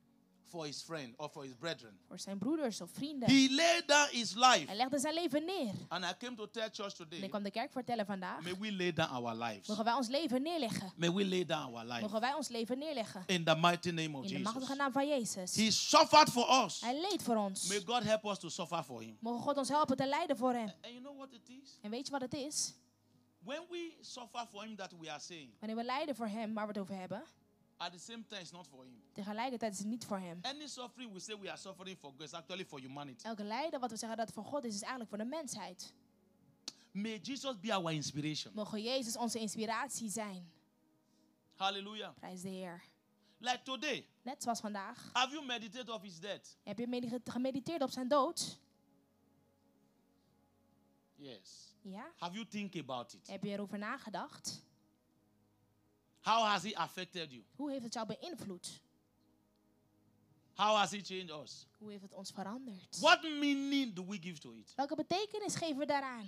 for his friend or for his brethren. Voor zijn broeders of vrienden. He laid down his life. Hij legde zijn leven neer. And I came to tell church En ik today, kwam de kerk vertellen vandaag. may we lay down our lives. Mogen wij ons leven neerleggen. May we lay down our life. Mogen wij ons leven neerleggen. In the mighty name of In de Jesus. machtige naam van Jezus. He suffered for us. Hij leed voor ons. May God help us to suffer for him. Mogen God ons helpen te lijden voor hem. And you know what it is? En weet je wat het is? When we suffer for him that we are saying, Wanneer we lijden voor hem, waar we het over hebben. at the same time it's not for him. Tegelijkertijd is het niet voor hem. Any suffering we say we are suffering for God is actually for humanity. Elke lijden wat we zeggen dat het voor God is, is eigenlijk voor de mensheid. May Jesus be our inspiration. Mogen Jezus onze inspiratie zijn. Hallelujah. Prijs de Heer. Like today, Net zoals vandaag. have you meditated of his death? Heb je medi- gemediteerd op zijn dood? Yes. Ja. Have you think about it? Heb je erover nagedacht? How has he affected you? Hoe heeft het jou beïnvloed? How has he changed us? Hoe heeft het ons veranderd? What meaning do we give to it? Welke betekenis geven we daaraan?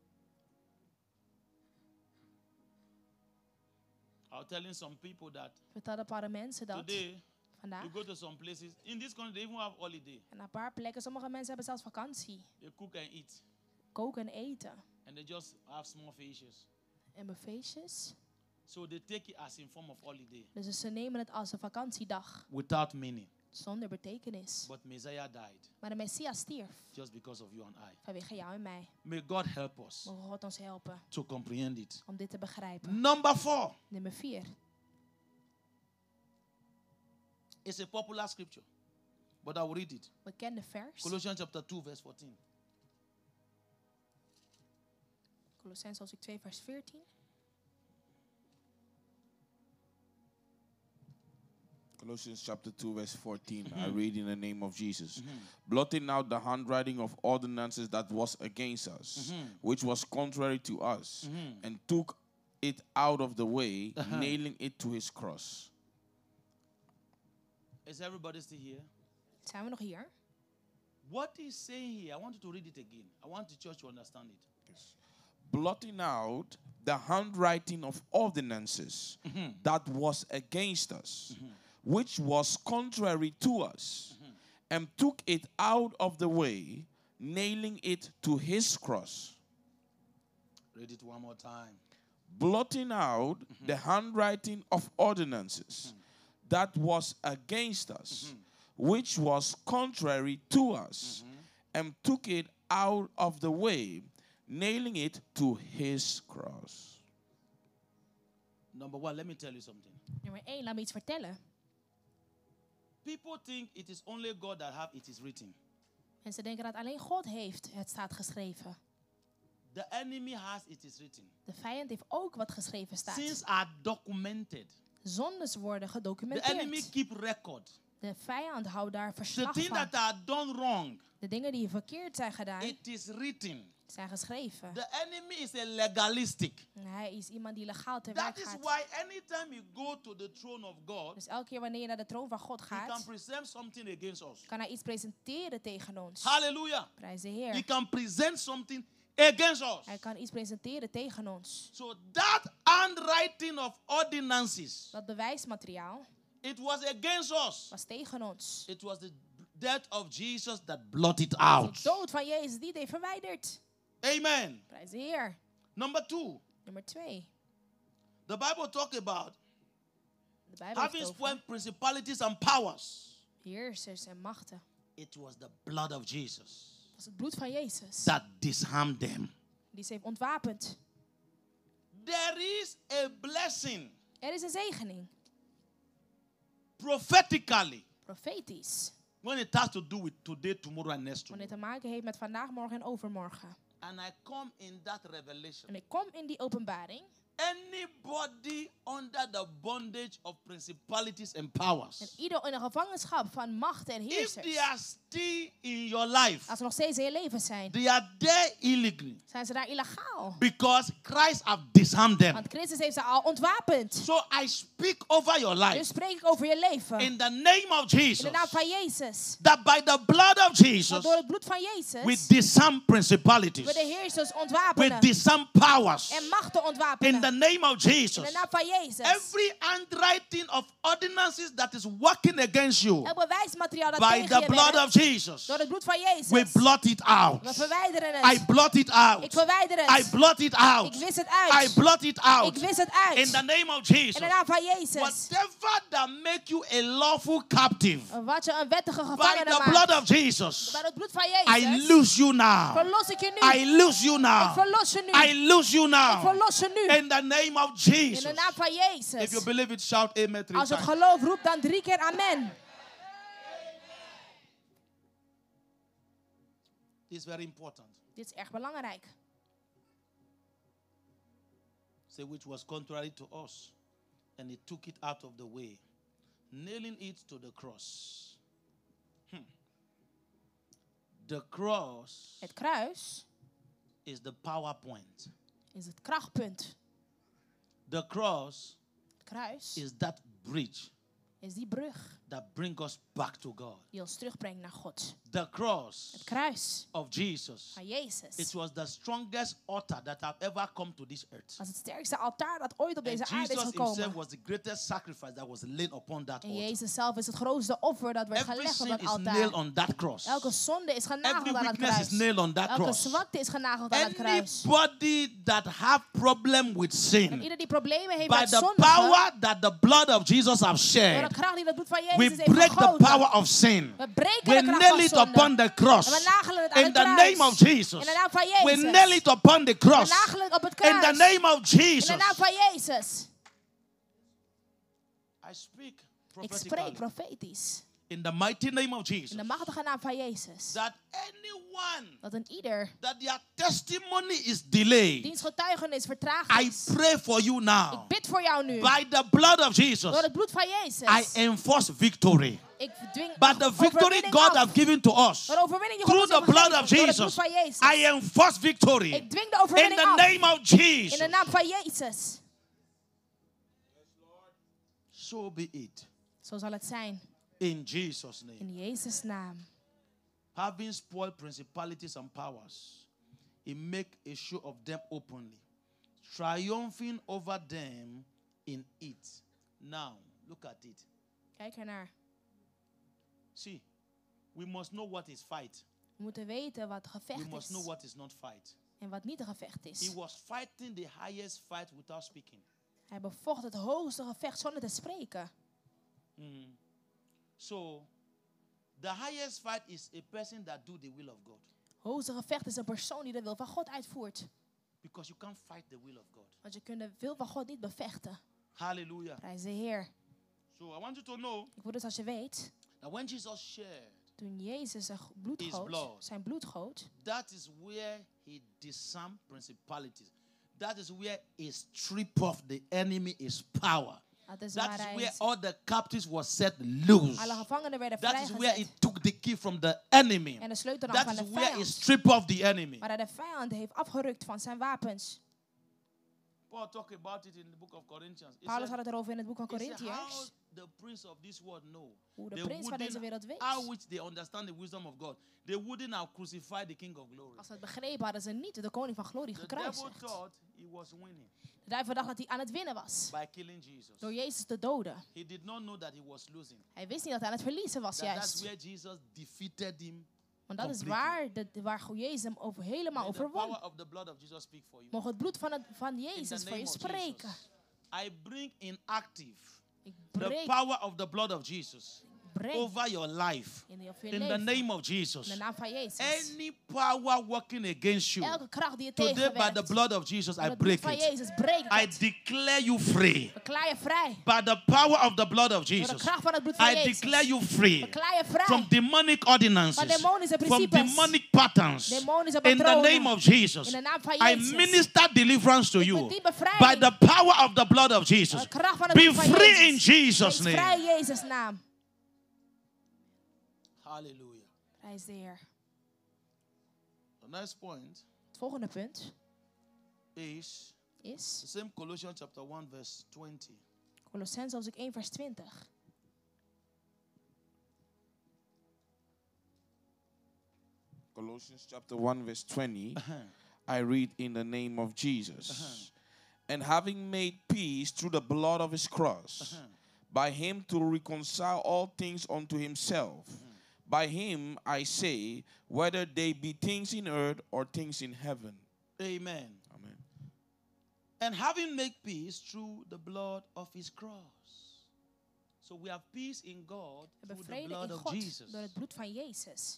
I was telling some people that Vertel een paar mensen dat today vandaag. you go to some places in this country they even have holiday. En een paar plekken, sommige mensen hebben zelfs vakantie. They cook and eat, Koken en eten. and they just have small fishes. En bij feestjes. So they take it as in form of holiday, Dus ze nemen het als een vakantiedag. without meaning. Zonder betekenis. But Messiah died Maar de Messias stierf. just because of you and I. Vanwege jou en mij. May God help us Mogen God ons helpen to comprehend it. om dit te begrijpen. Number four Nummer vier. is a popular scripture, but I will read it. Bekende vers. Colossians chapter two, verse fourteen. Colossenzen hoofdstuk twee vers veertien. Colossians chapter two, verse fourteen. I read in the name of Jesus. Blotting out the handwriting of ordinances that was against us, which was contrary to us, and took it out of the way, nailing it to his cross. Is everybody still here? Zijn we nog hier? What he's saying here, I want you to read it again. I want the church to understand it. Blotting out the handwriting of ordinances that was against us, which was contrary to us, and took it out of the way, nailing it to his cross. Read it one more time. Blotting out the handwriting of ordinances that was against us, which was contrary to us, and took it out of the way, nailing it to his cross. Number one, let me tell you something. Nummer één, laat me iets vertellen. People think it is only God that have it is written. En ze denken dat alleen God heeft het staat geschreven. The enemy has it is written. De vijand heeft ook wat geschreven staat. Sins are documented. Zondes worden The enemy gedocumenteerd. keep record. De vijand houdt daar The verslag things van. that are done wrong, De dingen die verkeerd zijn gedaan, it is written. zijn geschreven. The enemy is a legalistic. En hij is iemand die legaal te werk That is gaat. why anytime you go to the throne of God, Dus elke keer wanneer je naar de troon van God he can gaat, present something against us. kan hij iets presenteren tegen ons. Hallelujah. Prijs de He Heer. can present something against us. Hij kan iets presenteren tegen ons. So that handwriting of ordinances, Dat bewijsmateriaal it was against us. was tegen ons. It was the death of Jesus that blotted De out. dood van Jezus die het heeft verwijderd. Amen. Prijs de Heer. Number two, Nummer twee. the Bible talk about De Bijbel heeft having over spoiled principalities and powers. heersers en machten. It was the blood of Jesus Het was het bloed van Jezus that disarmed them. die ze heeft ontwapend. There is a blessing Er is een zegening. prophetically Profetisch. when it has to do with today, tomorrow, and next Wanneer het tomorrow. te maken heeft met vandaag, morgen en overmorgen. And I come in that revelation. En ik kom in die openbaring. Anybody under the bondage of principalities and powers, En ieder in de gevangenschap van machten en if heersers. they are still in your life, Als ze nog steeds in je leven zijn, they are there illegally zijn ze daar illegaal. because Christ have disarmed them. Want Christus heeft ze al ontwapend. So I speak over your Dus life spreek ik over je leven. in the name of In Jesus, de naam van Jezus. that by the blood of Want Jesus door het bloed van Jezus we disarm principalities, we de heersers we ontwapenen. disarm powers En machten in ontwapenen. the name of Jesus. In de naam van Jezus. Every handwriting of ordinances that is working against you Elk bewijsmateriaal dat by tegen the je blood werkt, of Jesus, door het bloed van Jezus. we blot it out. We verwijderen I het. blot it out. Ik verwijder I het. blot it out. Ik wis het I uit. blot it out. Ik wis het uit. In the name of In Jesus. de naam van Jezus. Whatever that make you a lawful captive Wat je een wettige by gevangene the maakt. blood of Jesus, Bij het bloed van I Jezus. loose you now. Verlos ik je nu. I loose you Ik now. verlos je nu. I loose you Ik now. verlos je nu. In the name of In Jesus. de naam van If you Jezus. believe it, shout amen three Als je het times. geloof roept, dan drie keer amen. It's very important. Dit is erg belangrijk. Say which was contrary to us, and he took it out of the way, nailing it to the cross. Hmm. The cross Het kruis is the power point. is het krachtpunt. The cross Het kruis is that bridge is die brug that brings us back to God. die ons terugbrengt naar God. The cross Het kruis of Jesus, van it Jezus was the strongest altar that have ever come to this earth. was het sterkste altaar dat ooit op And deze aarde is Jesus himself gekomen. was the greatest sacrifice that was laid upon that En altar. Jezus zelf is het grootste offer dat werd Every gelegd op sin dat is nailed altaar. on that cross. Elke zonde is genageld Every aan het weakness is kruis. nailed on that Elke cross. zwakte is genageld aan het kruis. Anybody that have problem with En sin, ieder die problemen heeft by met the zondigen, power that the blood of Jesus have door shared, de kracht die het bloed van we Jezus heeft break the vergoten. power of sin. We breken We de kracht nail van it zonde. upon the cross. En we nagelen het aan In het the kruis. name of Jesus. In de naam van We Jezus. nail it upon the We cross. nagelen het op het In the kruis. name of In de Jesus. naam van Jezus. I speak Ik spreek prophetically profetisch. in the mighty name of In Jesus de machtige naam van Jezus. that anyone Dat een ieder that their testimony is delayed, diens getuigenis vertraagd I is. pray for you Ik now. bid voor jou nu. By the blood of Jesus, Door het bloed van Jezus. I enforce victory. Ik dwing But the victory overwinning God af. has given to us Door de overwinning die God through ons the heeft blood gegeven. of Door het bloed Jesus, van Jezus. I enforce victory Ik dwing de in overwinning the af. name of In de Jesus. naam van Jezus. So be it Zo zal het zijn. in Jesus' name. In Jezus' naam. Having spoiled principalities and powers, he make a show of them openly, triumphing over them in it. Now, look at it. Kijk ernaar. See, we must know what is fight. We moeten weten wat We gevecht must know is. what is not fight. En wat niet een gevecht He is. was fighting the highest fight without speaking. Hij bevocht het hoogste gevecht zonder te spreken. Mm. So, the highest fight is a person that do the will of God. Hoogste gevecht is een persoon die de wil van God uitvoert. Because you can't fight the will of God. Want je kunt de wil van God niet bevechten. Hallelujah. Prijs de Heer. So I want you to know Ik wil dus als je weet, that when Jesus shared, toen Jezus zijn bloed His goot, blood. zijn bloed goot, that is where he disarmed principalities. That is where he stripped off the enemy's power. dat is That waar is hij where all the captives were set loose. alle gevangenen werden That is where he vrijgezet. took the key from the enemy. En de sleutel nam That van is de where he vijand. stripped off the enemy. Maar hij de vijand heeft afgerukt van zijn wapens. Paul talked about it in the book of Corinthians. He Paulus said, had het erover in het boek van he said, how Corinthiërs. the prince of this world know. Hoe de They prins van deze wouldn't- wereld weet. How which they understand the wisdom of God. They wouldn't have crucified the king of glory. Als ze het begrepen hadden ze niet de koning van glorie The devil gekruisigd. thought he was winning De duivel dacht dat hij aan het winnen was. by killing Jesus. Door Jezus te doden. He did not know that he was losing. Hij wist niet dat hij aan het verliezen was That that's juist. where Jesus defeated him. Want dat is completely. waar, de, waar Jezus hem over, helemaal May the overwon. power of the blood of Jesus speak for you. Mocht het bloed van, het, van In the Jezus voor name je of spreken. Jesus. I bring inactive Ik the breek, power of the blood of Jesus breek over your life. in, of je In the leven. name of In Jesus. de naam van Jezus. Any power working against you, Elke kracht die je today by tegenwerkt. the blood of Jesus, door I het bloed break van it. Jezus breek ik I het. declare you free. Verklaar je vrij. By the power of the blood of Door de Jesus, kracht van het bloed van I Jezus. declare you free Verklaar je vrij. from demonic ordinances, Van demonische from principes. demonic patterns. Demonische In the patronen. name of Jesus, In de naam van I Jezus. minister deliverance to Ik you bedien bevrijding. by the power of the blood of Jesus. Door de kracht van het Be bloed van free Jezus. in Jesus' Wees vrij name. in Jezus' naam. Hallelujah. Prijs de Heer. The next point Het volgende punt is is the same Colossians chapter one verse twenty. Colossenzen hoofdstuk één vers twintig. Colossians chapter one verse twenty. I read in the name of Jesus. And having made peace through the blood of his cross, by him to reconcile all things unto himself. By him, I say, whether they be things in earth or things in heaven. Amen. Amen. And having made peace through the blood of his cross. So we have peace in God We hebben through the vrede blood in of God Jesus. door het bloed van Jezus.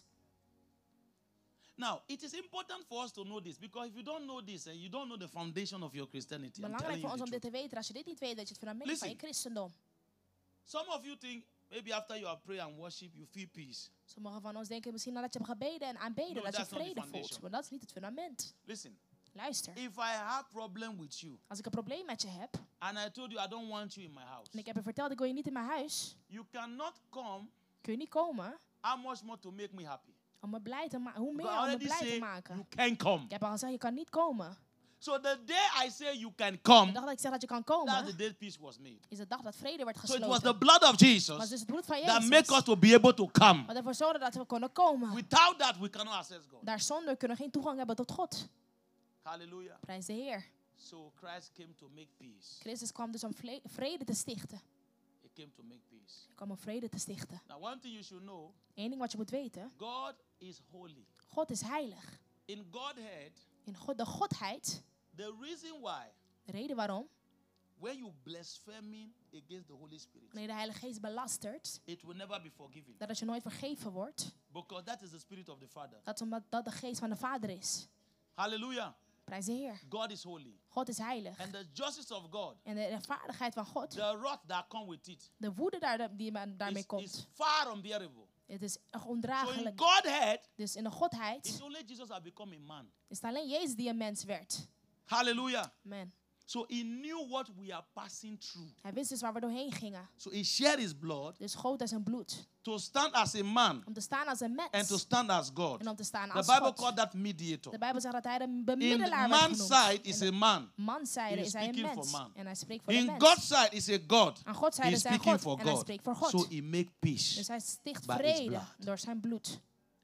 Now, it is important for us to know this, because if you don't know this, and you don't know the foundation of your Christianity, I'm Belangrijk telling voor you ons the om dit truth. te weten. Als je dit niet weet, dat je het fundament van je Listen. christendom. Some of you think maybe after you have prayed and worship, you feel peace. Sommigen van ons denken misschien nadat je hebt gebeden en aanbeden, No, dat je that's not the vrede voelt. foundation. Maar dat is niet het fundament. Listen, Luister, if I have problem with you, als ik een probleem met je heb and I told you I don't want you in my house, en ik heb je verteld ik wil je niet in mijn huis, you cannot come. kun je niet komen How much more to make me happy? om me blij te maken. Hoe meer Because I om me already blij te say maken. you can come. Ik heb al gezegd, je kan niet komen. So the day I say you can De come, dag dat ik zeg dat je kan that's the komen, day peace was made. is de dag dat vrede werd So it was the gesloten. blood of Maar het is Jesus dus het bloed van that make Jezus us to be able to come. wat ervoor zorgde dat we konden komen. Without that, we cannot access God. Daar zonder kunnen we geen toegang hebben tot God. Hallelujah. Prijs de Heer. So Christ came to make peace. Christus kwam dus om vle- vrede te stichten. He came to make peace. Hij kwam om vrede te stichten. Now, one thing you should know, Eén ding wat je moet weten. God is holy. God is heilig. In Godhead, In God, de Godheid, the reason why, de reden waarom, when you blaspheming against the Holy Spirit, wanneer de Heilige Geest belastert, it will never be forgiven. dat het je nooit vergeven wordt, Because that is the spirit of the Father. dat is omdat dat de geest van de Vader is. Hallelujah. Prijs de Heer. God is holy. God is heilig. And the justice of God, En de rechtvaardigheid van God, the wrath that come with it, de woede daar, die men daarmee is, is komt, far unbearable. het is echt So in ondraaglijk. Godhead, Dus in de Godheid it's only Jesus that become a man. is het alleen Jezus die een mens werd. Hallelujah. Amen. So he knew what we are passing through. Hij wist dus waar we doorheen gingen. So he shared his blood Dus goot hij zijn bloed. to stand as a man Om te staan als een and to mens. stand as God. En om te staan The als Bible God. called that mediator. De Bijbel zegt dat hij de In bemiddelaar werd man's genoemd. side is In a man. de manszijde He is is hij een speaking mens. for man. En hij spreekt voor de In mens. God's side is a God. Aan Gods He zijde is is hij speaking God. for En hij God. spreekt voor So God. he make peace. Dus hij sticht by his vrede blood. door zijn bloed.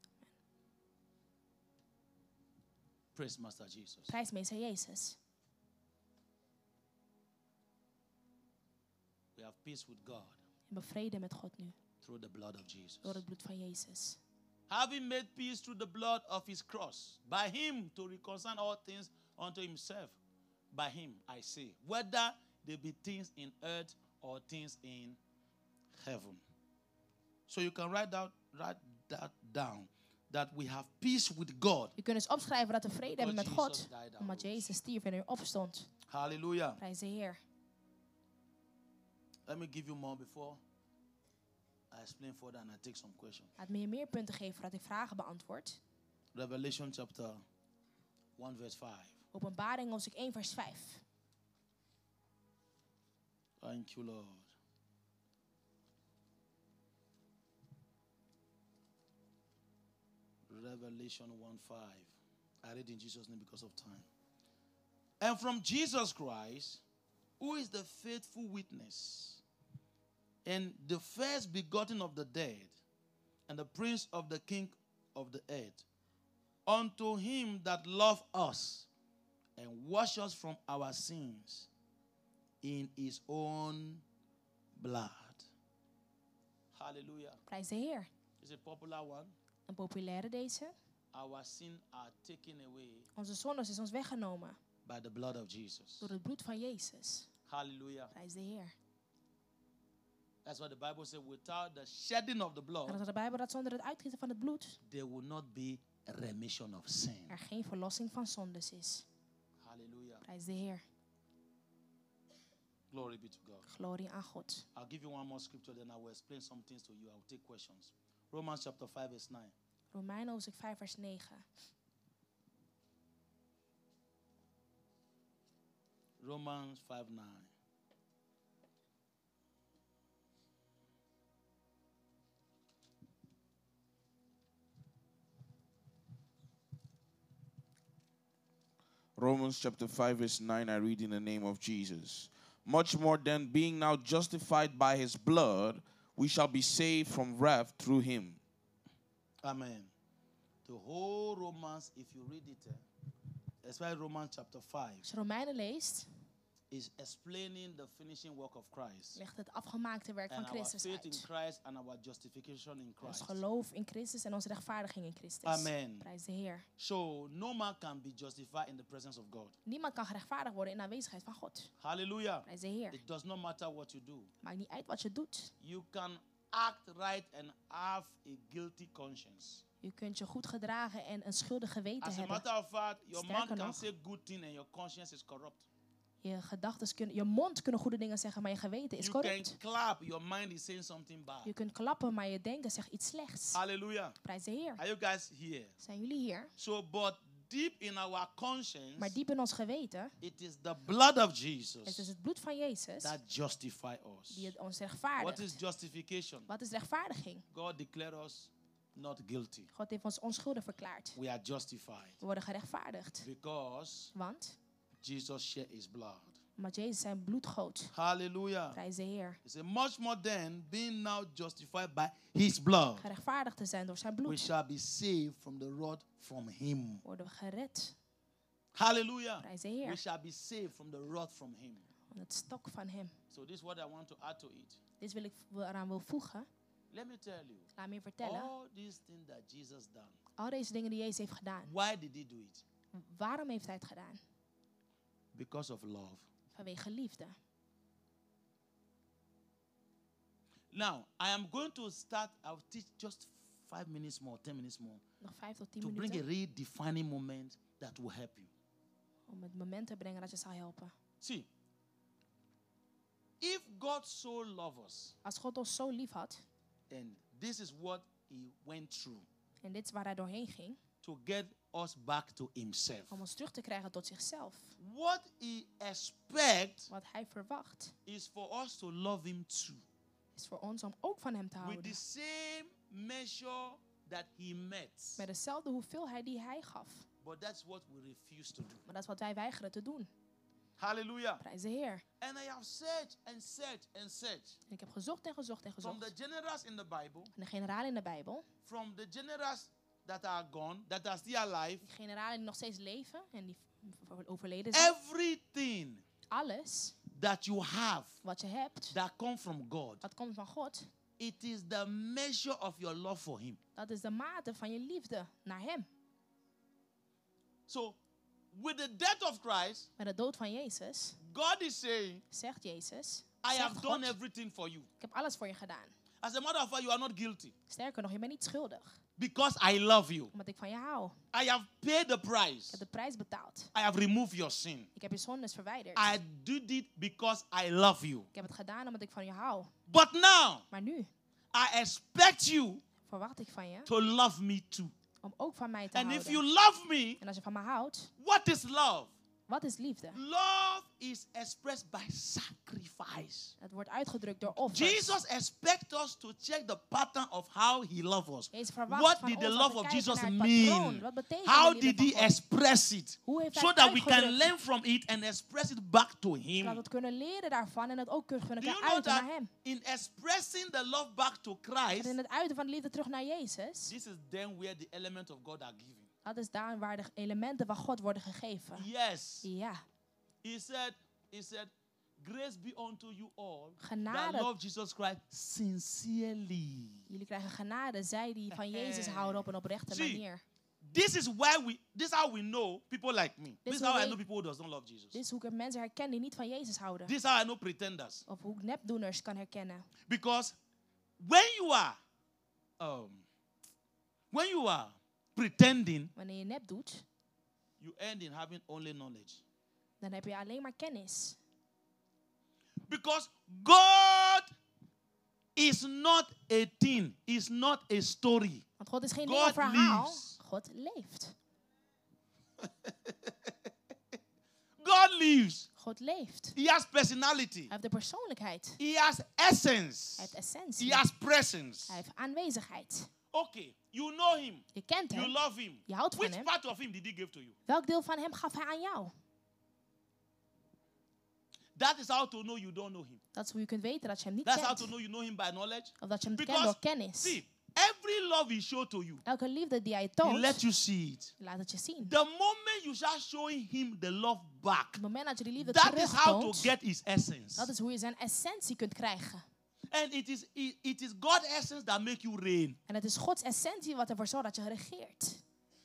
Praise Master Jesus. Prijs meester Jezus. We have peace with God We hebben vrede met God nu. through the blood of Jesus. Door het bloed van Jezus. Having made peace through the blood of his cross, by him to reconcile all things unto himself. By him, I say, whether there be things in earth or things in heaven. So you can write that, write that down, that we have peace with God. Je kunt dus opschrijven dat we vrede hebben met Jesus God. died and Omdat rose. Jezus stierf en er opstond. Hallelujah. Prijs de Heer. Let me give you more before I explain further and I take some questions. Laat me je meer punten geven voordat ik vragen beantwoord. Revelation chapter one verse five. Openbaring hoofdstuk één vers vijf. Thank you, Lord. Revelation one five. I read in Jesus' name because of time. And from Jesus Christ, who is the faithful witness, and the first begotten of the dead, and the prince of the king of the earth, unto him that loved us and washed us from our sins in his own blood. Hallelujah. Prijs de Heer. It's a popular one. Een populaire deze. Our sins are taken away Onze zondes is ons weggenomen. by the blood of Jesus. Door het bloed van Jezus. Hallelujah. Prijs de Heer. That's what the Bible says. Without the shedding of the En blood, dat is de Bijbel dat zonder het uitgieten van het bloed there will not be a remission of sin. er geen verlossing van zondes is. Hallelujah. Prijs de Heer. Glory be to God. Glorie aan God. I'll give you one more scripture, then I will explain some things to you. I will take questions. Romans chapter five, verse nine. Romeinen hoofdstuk vijf vers negen. Romans five nine. Romans chapter five verse nine, I read in the name of Jesus. Much more than being now justified by his blood, we shall be saved from wrath through him. Amen. The whole Romans, if you read it, eh, especially Romans chapter five, Als je Romeinen leest, is explaining the finishing work of Christ. Legt het afgemaakte werk van And our Christus faith in uit. Christ and our justification in Ons Christ. geloof in Christus en onze rechtvaardiging in Christus. Amen. Prijs de Heer. So no man can be justified in the presence of God. Niemand kan gerechtvaardigd worden in de aanwezigheid van God. Hallelujah. Prijs de Heer. It does not matter what you do. Maakt niet uit wat je doet. You can act right and have a guilty conscience. Je kunt je goed gedragen en een schuldig geweten As a hebben. matter of fact, your Sterker mouth can nog. say good thing and your conscience is corrupt. Je gedachten kunnen, je mond kunnen goede dingen zeggen, maar je geweten is You can corrupt. clap, your mind is saying something bad. Je kunt klappen, maar je denken zegt iets slechts. Hallelujah. Prijs de Heer. Are you guys here? Zijn jullie hier? So, but deep in our conscience, Maar diep in ons geweten, it is the blood of het is Jesus het bloed van Jezus that justify us. die het ons What is rechtvaardigt. justification? Wat is rechtvaardiging? God declared us not guilty. God heeft ons onschuldig verklaard. We are justified We worden gerechtvaardigd. because Want, Jesus shed his blood. omdat Jezus zijn bloed goot. Hallelujah. Prijs de Heer. He said, much more than being now justified by his blood, Gerechtvaardigd te zijn door zijn we bloed. shall be saved from the rod from him. Worden we gered. Hallelujah. Prijs de We Heer. shall be saved from the rod from him. Van het stok van hem. So this is what I want to add to it. Dit wil ik wil eraan wil voegen. Let me tell you, Laat me je vertellen. all these things that Jesus done, Al deze dingen die Jezus heeft gedaan. why did he do it? Waarom heeft hij het gedaan? Because of love. Vanwege liefde. Now, I am going to start, I'll teach just five minutes more, ten minutes more, Nog vijf tot tien to bring a minuten. real defining moment that will help you. Om het moment te brengen dat je zal helpen. See, if God so loves us, Als God ons zo lief had. and this is what he went through En dit is waar hij doorheen ging. to get us back to himself. Om ons terug te krijgen tot zichzelf. What he expects Wat hij verwacht. is for us to love him too. Is voor ons om ook van hem te With houden. the same measure that he met. Met dezelfde hoeveelheid die hij gaf. But that's what we refuse to do. Maar dat is wat wij weigeren te doen. Hallelujah. Prijs de Heer. And I have searched and searched and searched. En ik heb gezocht en gezocht en From gezocht. the generals in the Bible, En de generalen in de Bijbel. from the generals that are gone, that are still alive, Die generalen die nog steeds leven. En die v- overleden zijn. everything Alles that you have wat je hebt. that come from God, Wat komt van God. it is the measure of your love for him. Dat is de mate van je liefde naar hem. So, with the death of Christ, Met de dood van Jezus. God is saying, Zegt Jezus. I Zegt have done God, everything for you. ik heb alles voor je gedaan. As a matter of fact, you are not guilty Sterker nog, je bent niet schuldig. because I love you. Omdat ik van je hou. I have paid the Ik price. heb de prijs betaald. I have removed your sin. Ik heb je zondes verwijderd. I did it because I love you. Ik heb het gedaan omdat ik van je hou. But now, Maar nu I expect you verwacht ik van je to love me too. om ook van mij te And if houden. you love me, En als je van me houdt, what is love? wat is liefde? Love is expressed by sacrifice. Het wordt uitgedrukt door offers. Jesus expects us to check the pattern of how he loves us. Jezus verwacht What van did the ons love dat we of kijken Jesus naar het patroon. mean? Wat betekent How de liefde did he van God? express it? Hoe heeft hij So het that we can uitgedrukt? learn from it and express it back to Zodat we him. het kunnen leren daarvan en het ook kunnen Do you kunnen know uiten naar that hem. in expressing the love back to En Christ, in het uiten van de liefde terug naar Jezus, this is then where the element of God are given. dat is daar waar de elementen van God worden gegeven. Yes. Ja, He said, he said, grace be unto you all that Genade. love Jesus Christ sincerely. jullie krijgen genade, zij die van Jezus houden op een oprechte See, manier. This is why we, this is how we know people like me. This is is how hoe I we- know people who does not love Jesus. Dit is hoe ik mensen herken die niet van Jezus houden. This is how I know pretenders. Of hoe ik nepdoeners kan herkennen. Because when you are, um, when you are pretending, Wanneer je nep doet, you end in having only knowledge. dan heb je alleen maar kennis. Because God is not a thing, is not a story. Want God is geen God ding of verhaal. lives. God leeft. God lives. God leeft. He has personality. Hij heeft de persoonlijkheid. He has essence. Hij heeft essentie. He has presence. Hij heeft aanwezigheid. Okay, you know him. Je kent You hem. love him. Je houdt van Which hem. part of him did he give to you? Welk deel van hem gaf hij aan jou? That is how to know you don't know him. Dat is hoe je kunt weten dat je hem niet That's how to kent. know you know him by knowledge. Of dat je hem kent Because, door kennis. see, Every love he showed to you, Elke liefde die hij he toont, let you see it. laat het je zien. The moment you start showing him the love back, Op het moment dat je die liefde that is how to terugtoont, get his essence. dat is hoe je zijn essentie kunt krijgen. And it is it, it is God's essence that make you reign. En het is Gods essentie wat ervoor zorgt dat je regeert.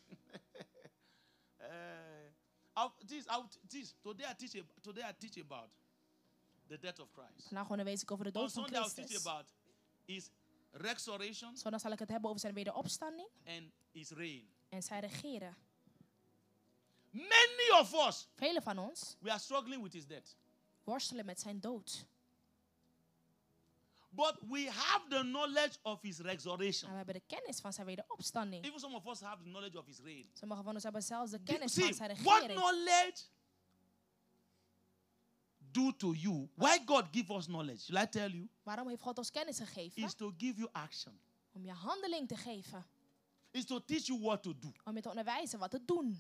Uh, I'll, this, I'll, this, today I teach ab- today I teach about the death of Christ. Vandaag gewoon wees ik over de On dood van Sunday I'll teach Christus. about his resurrection Zondag zal ik het hebben over zijn wederopstanding and his reign. en zijn regeren. Many of us, Velen van ons we are struggling with his death. worstelen met zijn dood. But we have the knowledge of his resurrection. Maar we hebben de kennis van zijn wederopstanding. Even some of us have the knowledge of his reign. Sommigen van ons hebben zelfs de Do- kennis See, van zijn what regering. knowledge do to you? Why God give us knowledge? Shall I tell you? Waarom heeft God ons kennis gegeven? Is to give you action. Om je handeling te geven. Is to teach you what to do. Om je te onderwijzen wat te doen.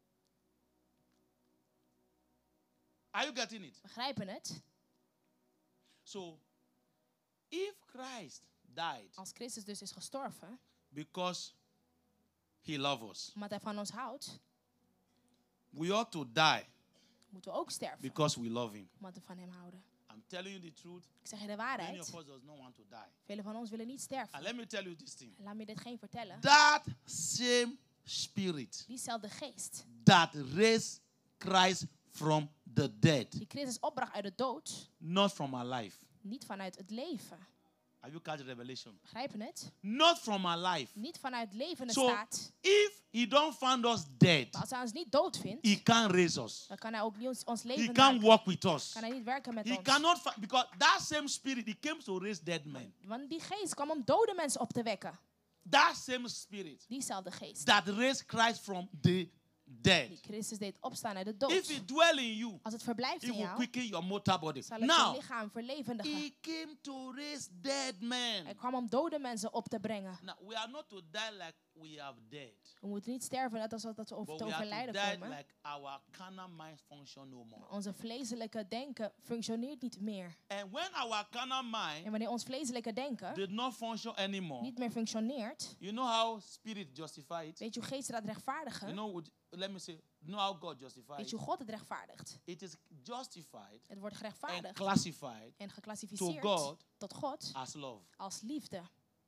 Are you getting it? Begrijpen het? So, if Christ died Als Christus dus is gestorven, because he loves us, omdat hij van ons houdt, we ought to die moeten we ook sterven. because we love him. Omdat we van hem houden. I'm telling you the truth. Ik zeg je de Many waarheid. of us does not want to die. Velen van ons willen niet And sterven. let me tell you this thing. Laat me dit geen vertellen. That same spirit Diezelfde geest that raised Christ from the dead, die Christus opbracht uit de dood, not from our life. niet vanuit het leven. Have you catch the revelation? Begrijpen het? Not from our life. Niet vanuit levende So, staat. if he don't find us dead, Maar als hij ons niet dood vindt, he can't raise us. dan kan hij ook niet ons, ons He leven can't maken. walk with us. Kan hij niet werken met He ons. cannot fi- because that same spirit he came to raise dead men. Want die geest kwam om dode mensen op te wekken. That same spirit Diezelfde geest. that raised Christ from the dead. Die Christus deed opstaan uit de If dood. he dwell in you, Als het verblijft he in will jou, quicken your mortal body. zal het je Now, lichaam verlevendigen. he came to raise dead men. Hij kwam om dode mensen op te brengen. Now, we are not to die like we are dead, We moeten niet sterven net als dat we over but te we are overlijden to die komen. like our carnal mind function no more. Onze vleeselijke denken functioneert niet meer. And when our carnal mind En wanneer ons vleeselijke denken did not function anymore, niet meer functioneert, you know how spirit justify it? weet je hoe geest dat You rechtvaardigen? know, would- let me say, you know how God justifies Weet it? je hoe God het rechtvaardigt? It is justified Het wordt and gerechtvaardigd classified en to geclassificeerd God tot God as love. als liefde.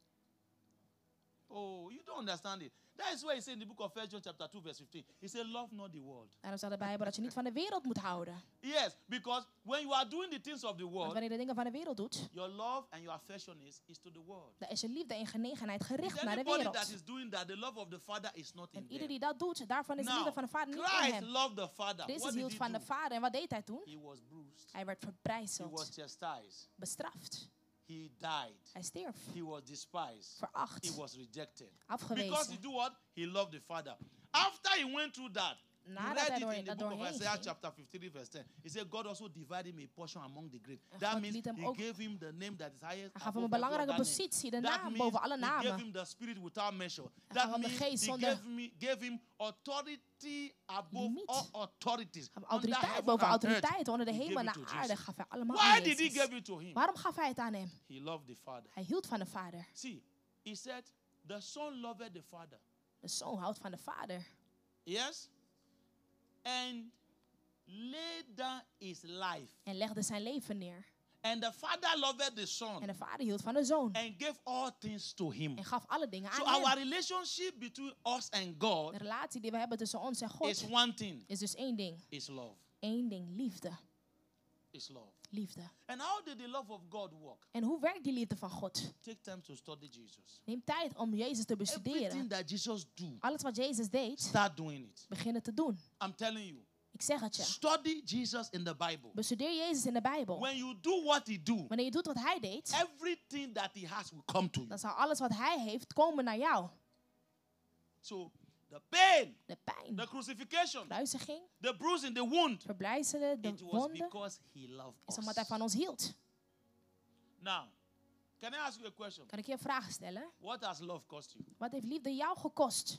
Oh, you don't understand it. That is why he said in the book of First John chapter two verse fifteen, he said, love not the world. Daarom zegt de Bijbel dat je niet van de wereld moet houden. Yes, because when you are doing the things of the Want world, wanneer je de dingen van de wereld doet, your love and your affection is, is to the world. dan is je liefde en genegenheid Is gericht naar de anybody that wereld. is doing that, the love of the Father is not in En ieder them. die dat doet, daarvan is de Now, liefde van de Vader niet in Christ hem. loved the Father. What Christus did hield he van de do? Vader. En wat deed hij toen? He was bruised. Hij werd He was verbrijzeld, chastised. bestraft. He died. Hij stierf, He was despised. veracht, He was rejected. Because he afgewezen. do what? He loved the Father. After he went through that, you Nadat read hij it door- in the daar book of doorheen Isaiah ging. chapter fifty-three verse ten. He said God also divided him a portion among the great. En That God means liet hem he ook- gave him the name that is highest Hij gaf hem above een every belangrijke other name. positie, de That naam means boven alle he gave namen. him the spirit without measure. Hij gaf That hem de means geest he zonder gave, me, gave him authority above limiet. all authorities. Hij gaf under autoriteit heaven boven and earth. autoriteit, onder de He hemel en gave de it to aarde Jesus. gaf hij allemaal Why aan did he Jezus. give it to him? Waarom gaf hij het aan hem? He loved the Father. Hij hield van de Vader. See, he said, the Son loved the Father. De zoon houdt van de Vader. Yes? And laid down his life. En legde zijn leven neer. And the Father loved the En Son de Vader hield van de zoon. and gave all things to him. En gaf alle dingen So aan our hem. relationship between us and God De relatie die we hebben tussen ons en is God one thing. is dus één ding. Is love. Eén ding, liefde. Is love. Liefde. And how did the love of God work? En hoe werkt die liefde van God? Take time to study Jesus. Neem tijd om Jezus te Everything bestuderen. that Jesus do, Alles wat Jezus deed, start doing it. beginnen te doen. I'm telling you. Ik zeg het je. Study Jesus in the Bible. Bestudeer Jezus in de Bijbel. When you do what he do, Wanneer je doet wat hij deed, everything that he has will come to you. dan zal alles wat hij heeft komen naar jou. So the pain, De pijn, the crucifixion, kruisiging, the bruising, the wound, verblijzelen, de it was wonden, because he loved is omdat hij us. van ons hield. Now, can I ask you a question? Kan ik je een vraag stellen? What has love cost you? Wat heeft liefde jou gekost?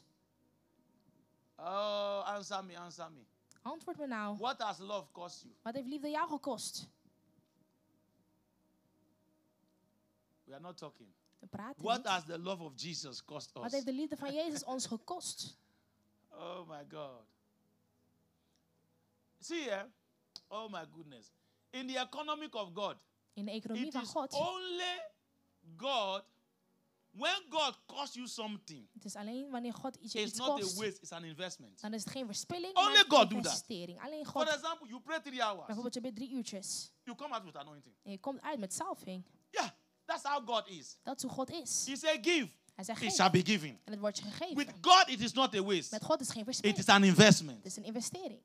Oh, answer me, answer me. Antwoord me nou. What has love cost you? Wat heeft liefde jou gekost? We are not talking. We praten What niet. has the love of Jesus cost Wat us? heeft de liefde van Jezus ons gekost? Oh my God. See here. Oh my goodness. In the economic of God, In de economie it van is God. only God. When God costs you something, Het is alleen wanneer God iets, je it's iets not a kost. waste, it's an investment. Dan is het geen verspilling, Only maar het is God een do that. investering. Alleen For God. example, you pray three hours, Bijvoorbeeld je bidt drie uurtjes. you come out with anointing. En je komt uit met salving. Yeah, that's how God is. Dat is hoe God is. He said, give, Hij zegt it geef. shall be given. En het wordt je gegeven. With God, it is not a waste, Met God is het geen it verspilling. is an investment. Het is een investering.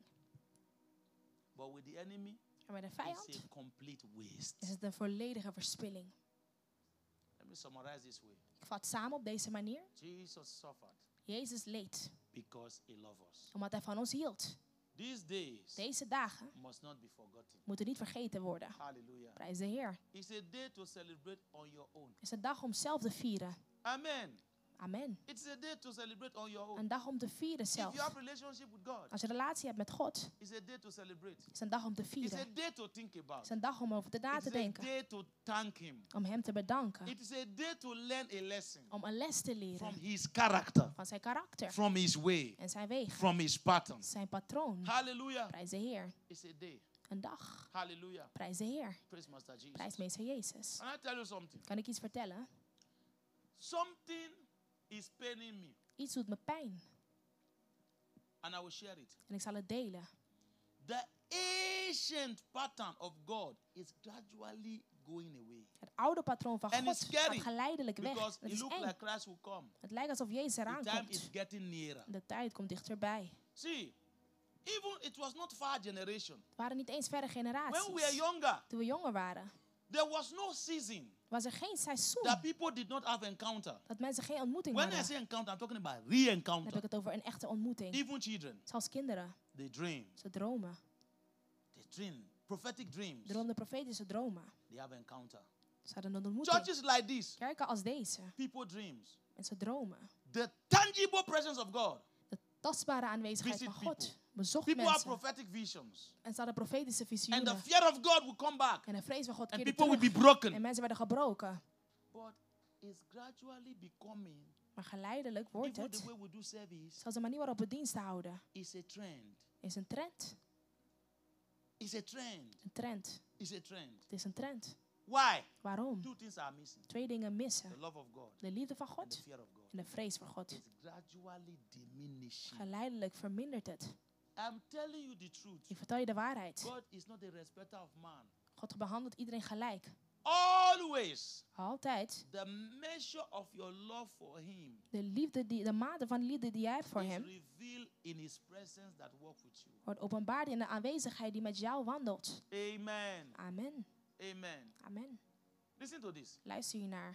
But with the enemy, En met de it's vijand a complete waste. is het een volledige verspilling. Let me summarize this way. Ik vat samen op deze manier. Jesus suffered Jezus leed. because he loved us. Omdat hij van ons hield. These days Deze dagen must not be forgotten. moeten niet vergeten worden. Hallelujah. Prijs de Heer. It's a day to celebrate on your own. Het is een dag om zelf te vieren. Amen. Amen. It's a day to celebrate on your own. Een dag om te vieren If you zelf. have relationship with God, Als je een relatie hebt met God, it's a day to celebrate. is een dag om te It's vieren. a day to think Het about. is een dag om over de na It's te a denken. day to thank him. Om hem te bedanken. It is a day to learn a lesson Om een les te from leren his character, van zijn karakter. from his way, En zijn wegen. from his pattern. Zijn patroon. Hallelujah. Prijs de Heer. It's a day. Een dag. Hallelujah. Prijs de Heer. Praise Master Jesus. Prijs meester Jezus. Can I tell you something? Kan ik iets vertellen? Something is paining me, Iets doet me pijn. and I will share it. En ik zal het delen. The ancient pattern of God is gradually going away. Het oude patroon van And God it's scary, gaat geleidelijk weg. Because Het it is looks eng. like Christ will come. Het lijkt alsof Jezus The eraan time is komt. getting nearer. De tijd komt dichterbij. See, even it was not far generation. Het waren niet eens verre When we were generaties. younger, Toen we jonger waren, there was no season was er geen seizoen that people did not have encounter. dat mensen geen ontmoeting When I hadden. say encounter, I'm talking about Dan heb re-encounter. ik het over een echte ontmoeting. Even children, Zoals kinderen. they dream. Ze dromen. They dream. Prophetic dreams. Droomden profetische dromen. They have encounter. Ze hadden een ontmoeting. Churches like this, Kerken als deze. people dreams. En ze dromen. The tangible presence of God. De tastbare aanwezigheid Visit van God people. bezocht People have mensen. prophetic visions. En ze hadden profetische And the visioenen. fear of God will come back. En de vrees van God And keerde people will terug. be broken. En mensen werden gebroken. But it's gradually becoming, Maar geleidelijk wordt even the het, way we do service, zoals de manier waarop we diensten houden, is a trend. is een trend. It's a trend. Een trend. It's a trend. Het is een trend. Why? Waarom? Two things are missing. Twee dingen The missen. love of God De liefde van and the God fear of God. en de vrees voor God. It's gradually diminishing. Geleidelijk vermindert het. I'm telling you the truth. Ik vertel je de waarheid. God is not a respecter of man. God behandelt iedereen gelijk. Always Altijd. the measure of your love for him De, liefde die, de mate van liefde die jij hebt voor is hem, revealed in his presence that walk with you. wordt openbaard in de aanwezigheid die met jou wandelt. Amen. Amen. Amen. Amen. Listen to this. Luister hiernaar.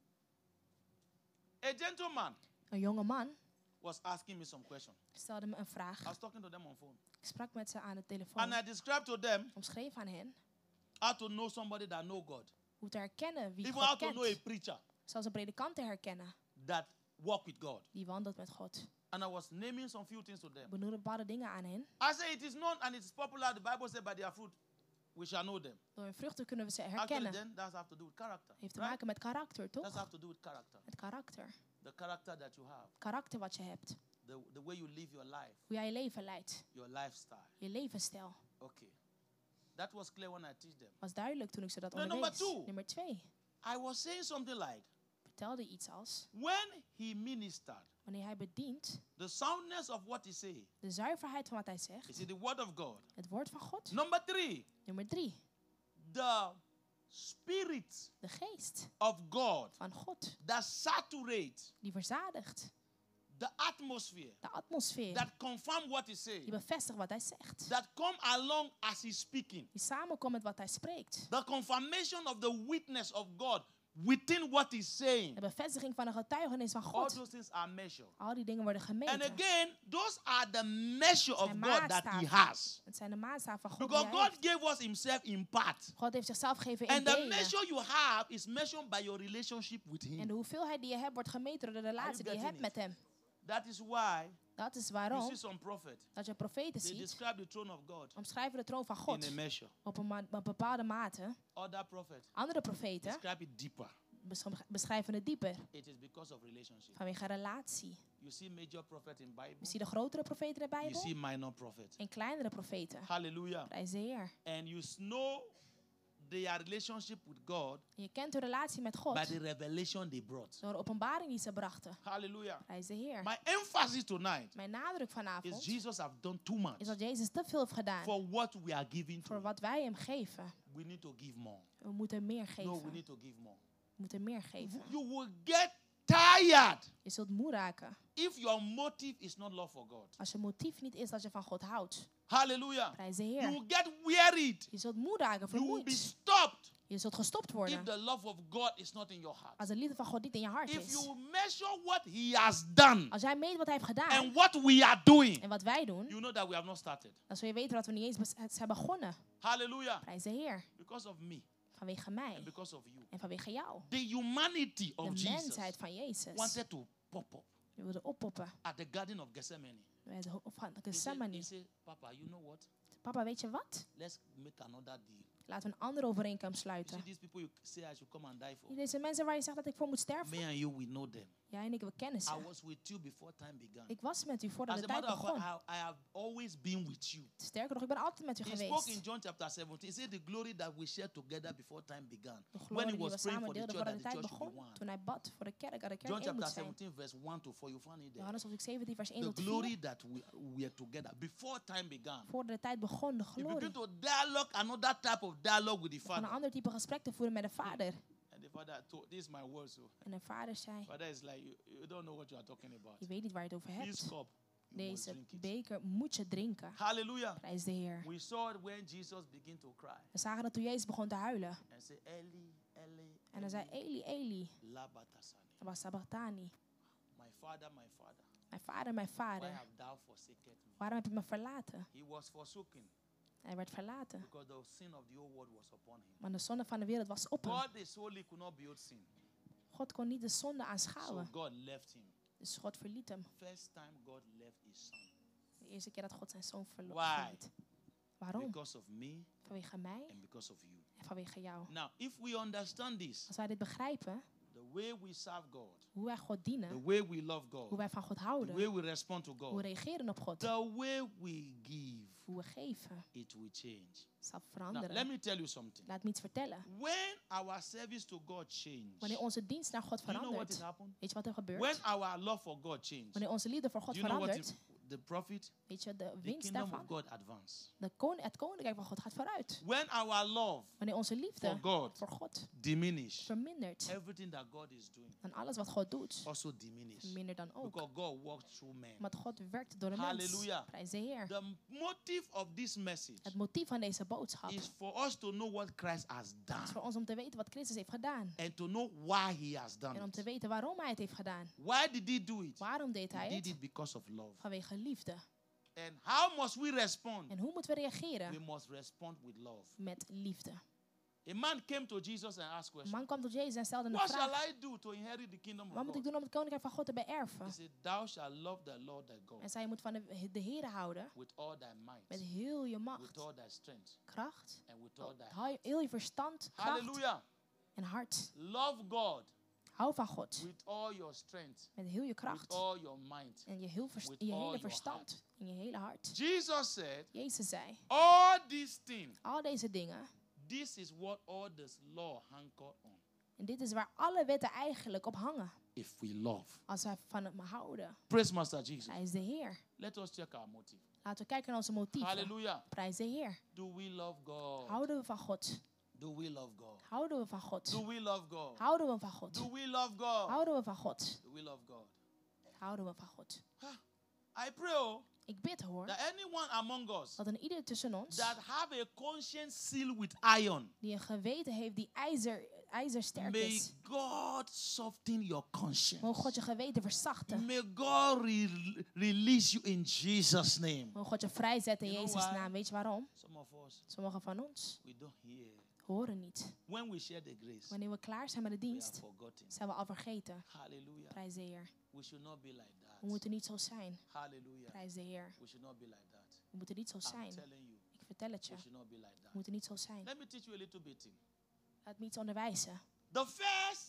A gentleman Een jonge man was asking me some question. stelde me een vraag. I was talking to them on phone. Ik sprak met ze aan de And telefoon. I described to them Omschreef aan hen how to know somebody that know God. hoe te herkennen wie Even how God to know a kent. preacher Zoals een predikant te herkennen that walk with God. die wandelt met God. And I was naming some few things to Ik them. benoemde bepaalde dingen aan hen. I say it is known and it is popular. The Bible says by their fruit we shall know them. Door hun vruchten kunnen we ze Actually, herkennen. then that has to do with character. Heeft te Right? maken met karakter, That toch? has to do with character. Met karakter. The character that you have. Karakter wat je hebt. The, the way you live your life. Hoe jij je leven leidt. Your lifestyle. Je levensstijl. Okay. That was clear when I teach them. Was duidelijk toen ik ze dat No, number onderwees. two. Nummer twee. I was saying something like, Vertelde iets als, when he ministered, wanneer hij bedient, the soundness of what he said, de zuiverheid van wat hij is zegt, it the word of God? het woord van God. Number three, Nummer drie. the spirit De geest of God van God. that saturates Die verzadigt. the atmosphere, De atmosfeer. that confirm what he Die said, bevestigt wat hij zegt. that come along as he's speaking. Die samenkomt met wat hij spreekt. The confirmation of the witness of God within what he's saying. De bevestiging van de getuigenis van All God. those things are measured. Al die dingen worden And gemeten. again, those are the measure of Zijn God that he maatstaven. has. Het zijn de maatstaven van God die Because hij God heeft. gave us himself in part. God heeft zichzelf gegeven in And the delen. measure you have is measured by your relationship with En him. de hoeveelheid die je hebt wordt gemeten door de relatie die je getting hebt met it? hem. That is why Dat is you waarom see some prophet. dat je profeten They ziet describe the throne of God omschrijven de troon van in God a measure. op een, ma- op een bepaalde mate. Other prophets Andere profeten describe it deeper. besch- beschrijven het dieper. It is because of relationship. Vanwege een relatie. You see major prophet in Bible. We zien de grotere profeten in de You Bijbel see minor prophet. en kleinere profeten. Hallelujah. Prijs de Heer. And you know their relationship with God En je kent hun relatie met by God the revelation they brought. door de openbaring die ze brachten. Hallelujah. Prijs de Heer. My emphasis tonight Mijn nadruk is vanavond Jesus have done too much is dat Jezus te veel heeft gedaan for what we are giving to voor him. wat wij hem geven. We need to give more. We moeten meer No, we geven. need to give more. We moeten meer geven. You will get tired Je zult moe raken if your motive is not love for God. als je motief niet is dat je van God houdt. Hallelujah. Prijs de You Heer. will get wearied. Je zult moe raken, You will be vermoeid. stopped Je zult gestopt if worden the love of God is not in your heart. als de liefde van God niet in je hart If is. you measure what He has done Als jij meet wat hij heeft gedaan and what we are doing, en wat wij doen, you know that we have not started. dan zul je weten dat we niet eens bes- het zijn begonnen. Hallelujah. Prijs de Heer. Because of me Vanwege mij and because of you. en vanwege jou. The humanity De of Jesus mensheid van Jezus. wanted to pop up We wilden oppoppen at the Garden of Gethsemane. bij de hof van He said, Gethsemane. he said, Papa, you know what? Papa, weet je wat? Let's make another deal. Laten we een andere overeenkomst You see sluiten. these people you say I should come and die for. Deze mensen waar je zegt dat ik voor moet sterven. Me and you, we know them. Jij en ik, we kennen I ze. was with you before time began. Ik was met u voordat As de a tijd matter of fact, begon. I have, I have always been with you. Sterker nog, ik ben altijd met u He spoke in geweest. John chapter seventeen. He said the glory that we shared together before time began. De When glorie he die was we praying samen for the deelden church voordat that de the tijd church should be begon. one. Toen hij bad voor de kerk, dat de kerk John één chapter moet zijn. seventeen, verse one to four. You find it there. Johannes hoofdstuk zeventien, vers één The tot glory vier. that we were together before time began. Voordat de tijd begon, de You begin glorie. to dialogue another type of dialogue with the Van een Father. ander type gesprek te voeren met de vader. And the Father told, this is my word, so. En de vader zei, Father is like, you, you don't know what you are talking about. je weet niet waar je het over This hebt. cup, you must Deze drink it. beker moet je drinken. Hallelujah. Prijs de Heer. We saw it when Jesus began to cry We zagen dat toen Jezus begon te huilen. and say, Eli, Eli, En hij zei, Eli, Eli, Labatasani. lama sabachthani. My Father, my Father, Mijn vader, mijn why vader, have thou forsaken me? waarom heb je me verlaten? He was forsaken Hij werd verlaten, because the sin of the whole world was upon him. want de zonde van de wereld was op hem. God is holy, could not behold sin. God kon niet de zonde So aanschouwen, God left him. dus God verliet hem. First time God left his son. De eerste keer dat God zijn zoon verlo- Why? verliet. Waarom? Because of me Vanwege mij and because of you. en vanwege jou. Now, if we understand this, Als wij dit begrijpen, the way we serve God, hoe wij God the dienen, way we love hoe God, wij van God the houden, way we respond to hoe we God, reageren op God, the way we give, hoe we geven, it will change. zal Now, let veranderen. me tell you something. Laat me iets vertellen. When our service to God change, Wanneer onze dienst naar God do you know what is verandert, happened? weet je wat er gebeurt? When our love for God change, Wanneer onze liefde voor God do you know what verandert, the, the profit? weet je, de The winst kingdom of daarvan, God advance. de kon het koninkrijk van God gaat vooruit. When our love Wanneer onze for liefde God voor God diminish, vermindert, everything that God is doing dan alles wat God doet, also diminish. vermindert dan ook. Because God walks through men. Want God werkt door de mens. Hallelujah. Prijs de Heer. The motive of this message Het motief van deze boodschap is for us to know what Christ has is done voor ons om te weten wat Christus heeft gedaan. and to know why he has done En om te it. weten waarom hij het heeft gedaan. Why did he do it? Waarom deed He hij did het? it because of love. Vanwege liefde. And how must we respond? En hoe moeten we We reageren? must respond with love. Met liefde. A man came to Jesus and asked Een questions. man kwam tot Jezus en stelde een What shall vraag. I do to inherit the kingdom Wat of moet ik God? doen om het koninkrijk van God te He beërven? said, thou shalt love the Lord thy God En zei, je moet van de, de Heer houden with all thy might, met heel je with macht, all thy strength, kracht, and with all thy hou- heel je verstand, kracht Hallelujah. en hart. Love God Hou van God with all your strength, met heel je with kracht all your mind. en je, heel vers- with je all hele your verstand en je hele hart. Jesus said, Jezus zei, all these things, al deze dingen, this is what all this law hankered on. en dit is waar alle wetten eigenlijk op hangen. If we love. Als wij van hem houden. Praise Master Jesus. Hij is de Heer. Let us check our motive. Laten we kijken naar onze motieven. Hallelujah. Prijs de Heer. Do we love God? Houden we van God? Do we love God? Houden we van God? Do we love God? Houden we van God? Do we love God? Houden we van God? Do we love God? Houden we van God? I pray oh, Ik bid hoor, that anyone among us dat een ieder tussen ons, that have a conscience sealed with iron, die een geweten heeft die ijzer, ijzersterk may is, God soften your conscience. mogen God je geweten verzachten. May God re- release you in Jesus' name. Mogen God je vrijzetten in You know Jezus' why? naam. Weet je waarom? Some of us, Sommigen van ons we don't hear. horen niet. When we share the grace, Wanneer we klaar zijn met de we have dienst, forgotten. zijn we al vergeten. Hallelujah. Prijs de Heer. We should not be like that. We moeten niet zo zijn. Hallelujah. Prijs de Heer. We should not be like that. We moeten niet zo I'm zijn. telling you, Ik vertel het je. we We should not be like that. moeten niet zo zijn. Let me teach you a little bit. Laat me iets onderwijzen. The first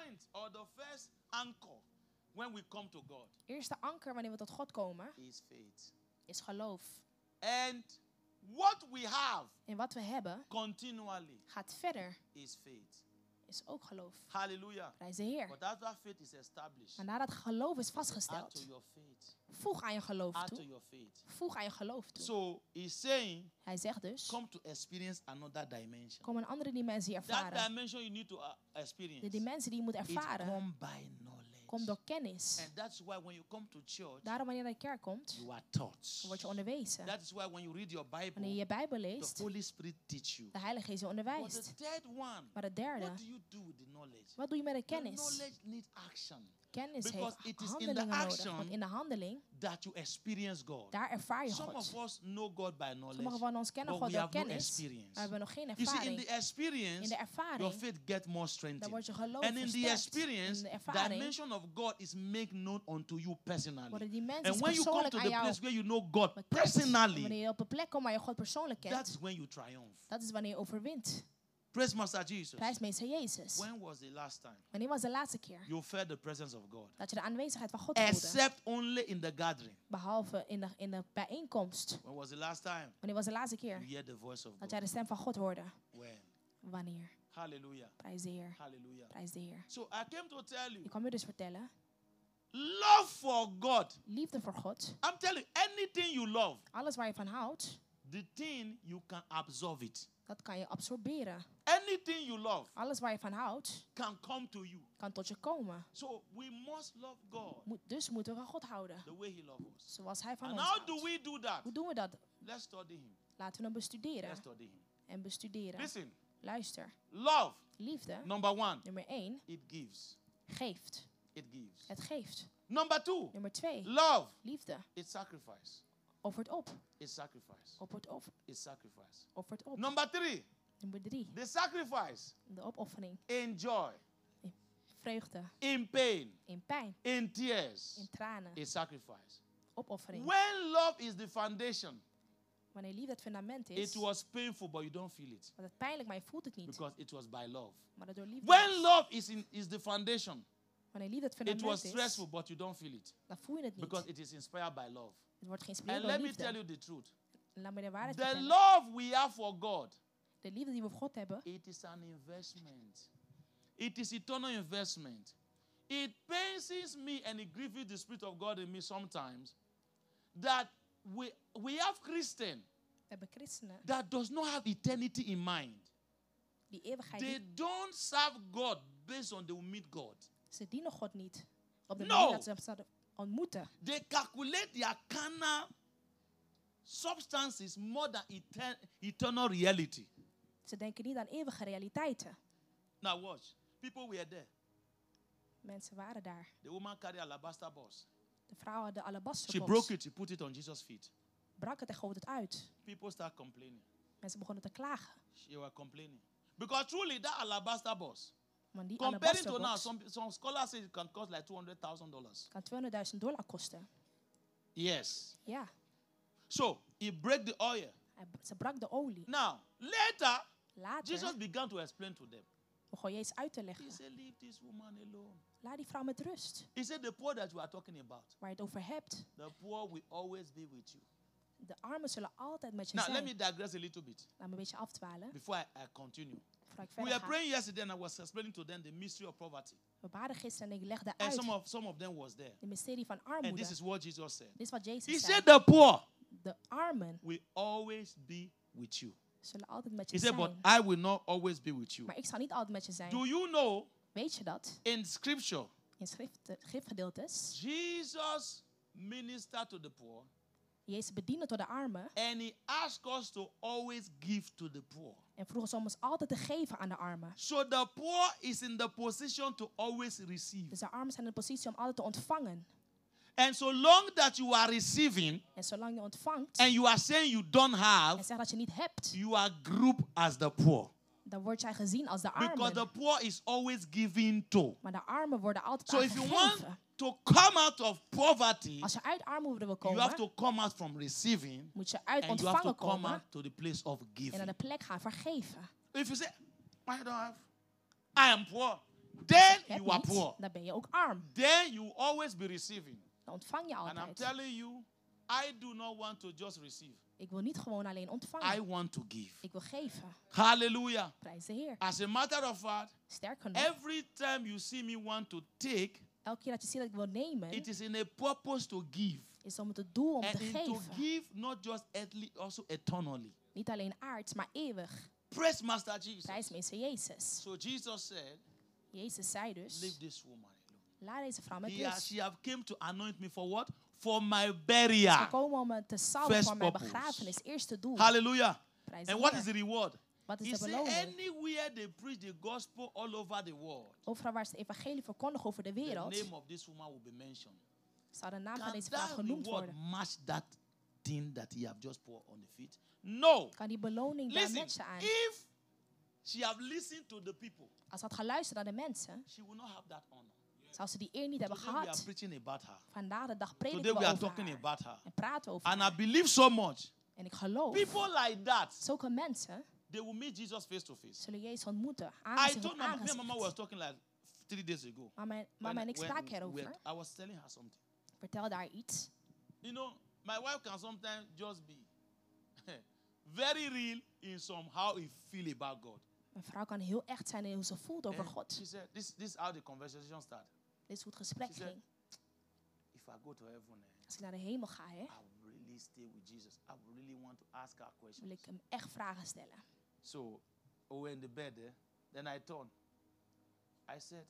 point or the first anchor when we come to God Eerste anker wanneer we tot God komen is faith. is geloof. And what we have En wat we hebben continually gaat verder, is faith. is ook geloof. Hallelujah. Prijs de Heer. But after faith is established, Maar nadat geloof is add vastgesteld, to your faith. voeg aan je geloof Add to toe. your faith. Voeg aan je geloof toe. So he's saying, Hij zegt dus, come to experience another dimension. kom een andere dimensie That ervaren. dimension you need to uh, experience. De dimensie die je moet It ervaren, come by knowledge. komt door kennis. And that's why when you come to church, Daarom wanneer je naar de kerk komt, you are taught. dan word je onderwezen. That is why when you read your Wanneer je Bible, je Bijbel the leest, Holy Spirit teach you. de Heilige Geest je But onderwijst. the third one, Maar de derde, what do you do with the knowledge? wat doe je met de The kennis? knowledge needs action. Kennis Because heeft it is in the handelingen nodig. action Want in de handeling, that you experience God. daar ervaar je Some God. of us know God by knowledge, Sommigen van ons kennen but God we door have no kennis, experience. maar we hebben nog geen You see, in ervaring. the experience, In de your ervaring, faith get more dan strengthened. wordt je geloof And in the versterkt. experience, In de the ervaring dimension of God is made known unto you personally. worden die mensen And when you come persoonlijk to aan the jou place where you know God bekend. En personally, wanneer je op een plek komt waar je God persoonlijk that kent, is when you triumph. dat is wanneer je overwint. Praise Master Jesus. Prijsmeester Jezus. When was the last time Wanneer was de laatste keer you felt the presence of God? dat je de aanwezigheid van God voelde? Except only in the gathering. Behalve in de, in de bijeenkomst. When was the last time Wanneer was de laatste you keer hear the voice of dat God? jij de stem van God hoorde? When? Wanneer? Hallelujah. Prijs de Heer. Hallelujah. Prijs de Heer. So I came to tell you, Ik kwam u dus vertellen. love for God. Liefde voor God. I'm telling you, anything you love, Alles waar je van houdt, the thing you can absorb it. dat kan je absorberen. Anything you love Alles waar je van houdt, can come to you. kan tot je komen. So we must love God Moet, dus moeten we van God houden. the way He loves us. Zoals Hij van And ons how do houdt. we do that? Hoe doen we dat? Let's study Him. Laten we hem bestuderen. Let's study Him. En bestuderen. Listen, Luister. love, Liefde, number one, nummer één, it gives. geeft. It gives. Het geeft. Number two, Nummer twee, love, liefde. it sacrifice. Offert op. It sacrifice. Offert op. It sacrifice. Offert op. Number three, Nummer drie, the sacrifice de opoffering. in joy, Vreugde. in pain, In pijn. in tears, In tranen. a sacrifice. Opoffering. When love is the foundation, Wanneer liefde het fundament it is, was painful, but you don't feel it wordt het pijnlijk, maar je voelt het niet. because it was by love. Maar dat door liefde When is. love is in is the foundation, Wanneer liefde het it fundament was is, stressful, but you don't feel it dan voel je het niet. because it is inspired by love. Het wordt geïnspireerd And door let me tell liefde. you the truth. En laat me de waarheid The vertellen. love we have for God, De liefde die we voor God hebben, it is an investment. It is eternal investment. It pains me and it grieves the Spirit of God in me sometimes that we, we have Christians we hebben christenen that does not have eternity in mind. die eeuwigheid They niet, don't serve God based on they will meet God. ze dienen God niet. Op de No. manier dat ze hem zouden ontmoeten. They calculate their carnal substances more than etern- eternal reality. Ze denken niet aan eeuwige realiteiten. Now watch. People were there. Mensen waren daar. The woman carried alabaster box. De vrouw had de She alabasterbox. broke it, she put it on Jesus' feet. Brak het en goot het uit. People start complaining. Mensen begonnen te klagen. They were complaining. Because truly, that alabaster box, Want die comparing to now, alabasterbox some, some scholars say it can cost like two hundred thousand dollars. kan tweehonderdduizend dollar kosten. Yes. Ja, So, he break the oil. hij, ze brak de olie. Now, later, Later Jesus began to explain to them. begon Jezus uit te He leggen. said, leave this woman alone. Laat die vrouw met rust. He said, the poor that you are talking about, Waar je het over hebt. the poor will always be with you. De armen zullen altijd met je Now, let zijn. me digress a little bit Laat me een beetje afdwalen. before I, I continue. Voordat ik We verder were ga. praying yesterday and I was explaining to them the mystery of poverty. We baden gisteren en ik legde And uit some of, some of them was there. de mysterie van And armoede. this is what Jesus said. Dit is wat He Jezus zei. said, the poor De armen will always be with you. zullen altijd met He je said, but zijn. I will not always be with you. Maar ik zal niet altijd met je zijn. Do you know Weet je dat? in scripture, In schrift, schriftgedeeltes. Jesus ministered to the poor Jezus bediende tot de armen. and he asked us to always give to the poor. En vroeg ons om ons altijd te geven aan de armen. So the poor is in the position to always receive. Dus de armen zijn in de positie om altijd te ontvangen. And so long that you are receiving En zolang je ontvangt and you are saying you don't en have, zegt dat je niet hebt, you are grouped as the poor. dan word jij gezien als de Because the armen. poor is always giving to. Maar de armen worden altijd So if you want aangegeven. to come out of poverty, Als je uit armoede wil you have komen, to come out from receiving moet je uit and you have to ontvangen come komen out to the place of en giving. naar de plek gaan vergeven. If you say, I don't have, I am poor, then Heb you are niet, poor. dan ben je ook arm. Then you will always be receiving. Dan ontvang je And I'm altijd. telling you, I do not want to just receive. Ik wil niet gewoon alleen I ontvangen. want to give. Ik wil geven. Hallelujah. Prijs de Heer. As a matter of fact, Sterker nog, every time you see me want to take, elke keer dat je ziet dat ik wil nemen, it is in a purpose to give. is om het het doel om And te in to geven. give not just earthly, also eternally. Niet alleen aards, maar eeuwig. Praise Master Jesus. Prijs meester Jezus. So Jesus said, Jezus zei dus, leave this woman alone. laat deze vrouw met He has, rust. she have came to anoint me for what? For my Ze burial. komen om me te salven First voor mijn purpose. begrafenis. Eerste doel. Hallelujah. Prijs de And what is the Heer. reward? Wat is He de said beloning? anywhere they preach the gospel all over the world, Overal waar ze het evangelie verkondigen over de the wereld, name of this woman will be mentioned. zal de naam van Can deze vrouw that genoemd reward worden. match that thing that he have just poured on the feet? No. Kan die beloning daar Listen, matchen aan? if she have listened to the people, Als ze had geluisterd naar de mensen, she will not have that honor. zou ze die eer niet hebben Today we are gehad. preaching about her. Vandaag de dag Today prediken we we are over talking haar. about her. En praten we over And I haar. believe so much. En ik geloof, People like that, zulke mensen they will meet Jesus face to face. zullen Jezus ontmoeten. I Aangezicht told op my, me and Mama was aangezicht. talking like three days ago. Mama, mama When- en ik when spraken we- erover. I was telling her something. Ik vertelde haar iets. You know, my wife can sometimes just be very real in some how he feel about God. Mijn vrouw kan heel echt zijn in hoe ze voelt over And God. she said, this, this is how the conversation started. Dit is hoe het gesprek She said, ging. If I go to heaven, eh, Als ik naar de hemel ga, hè, I will really stay with Jesus. I will really want to ask her wil questions. ik hem echt vragen stellen. So, we were in the bed there. Then I turned. I said,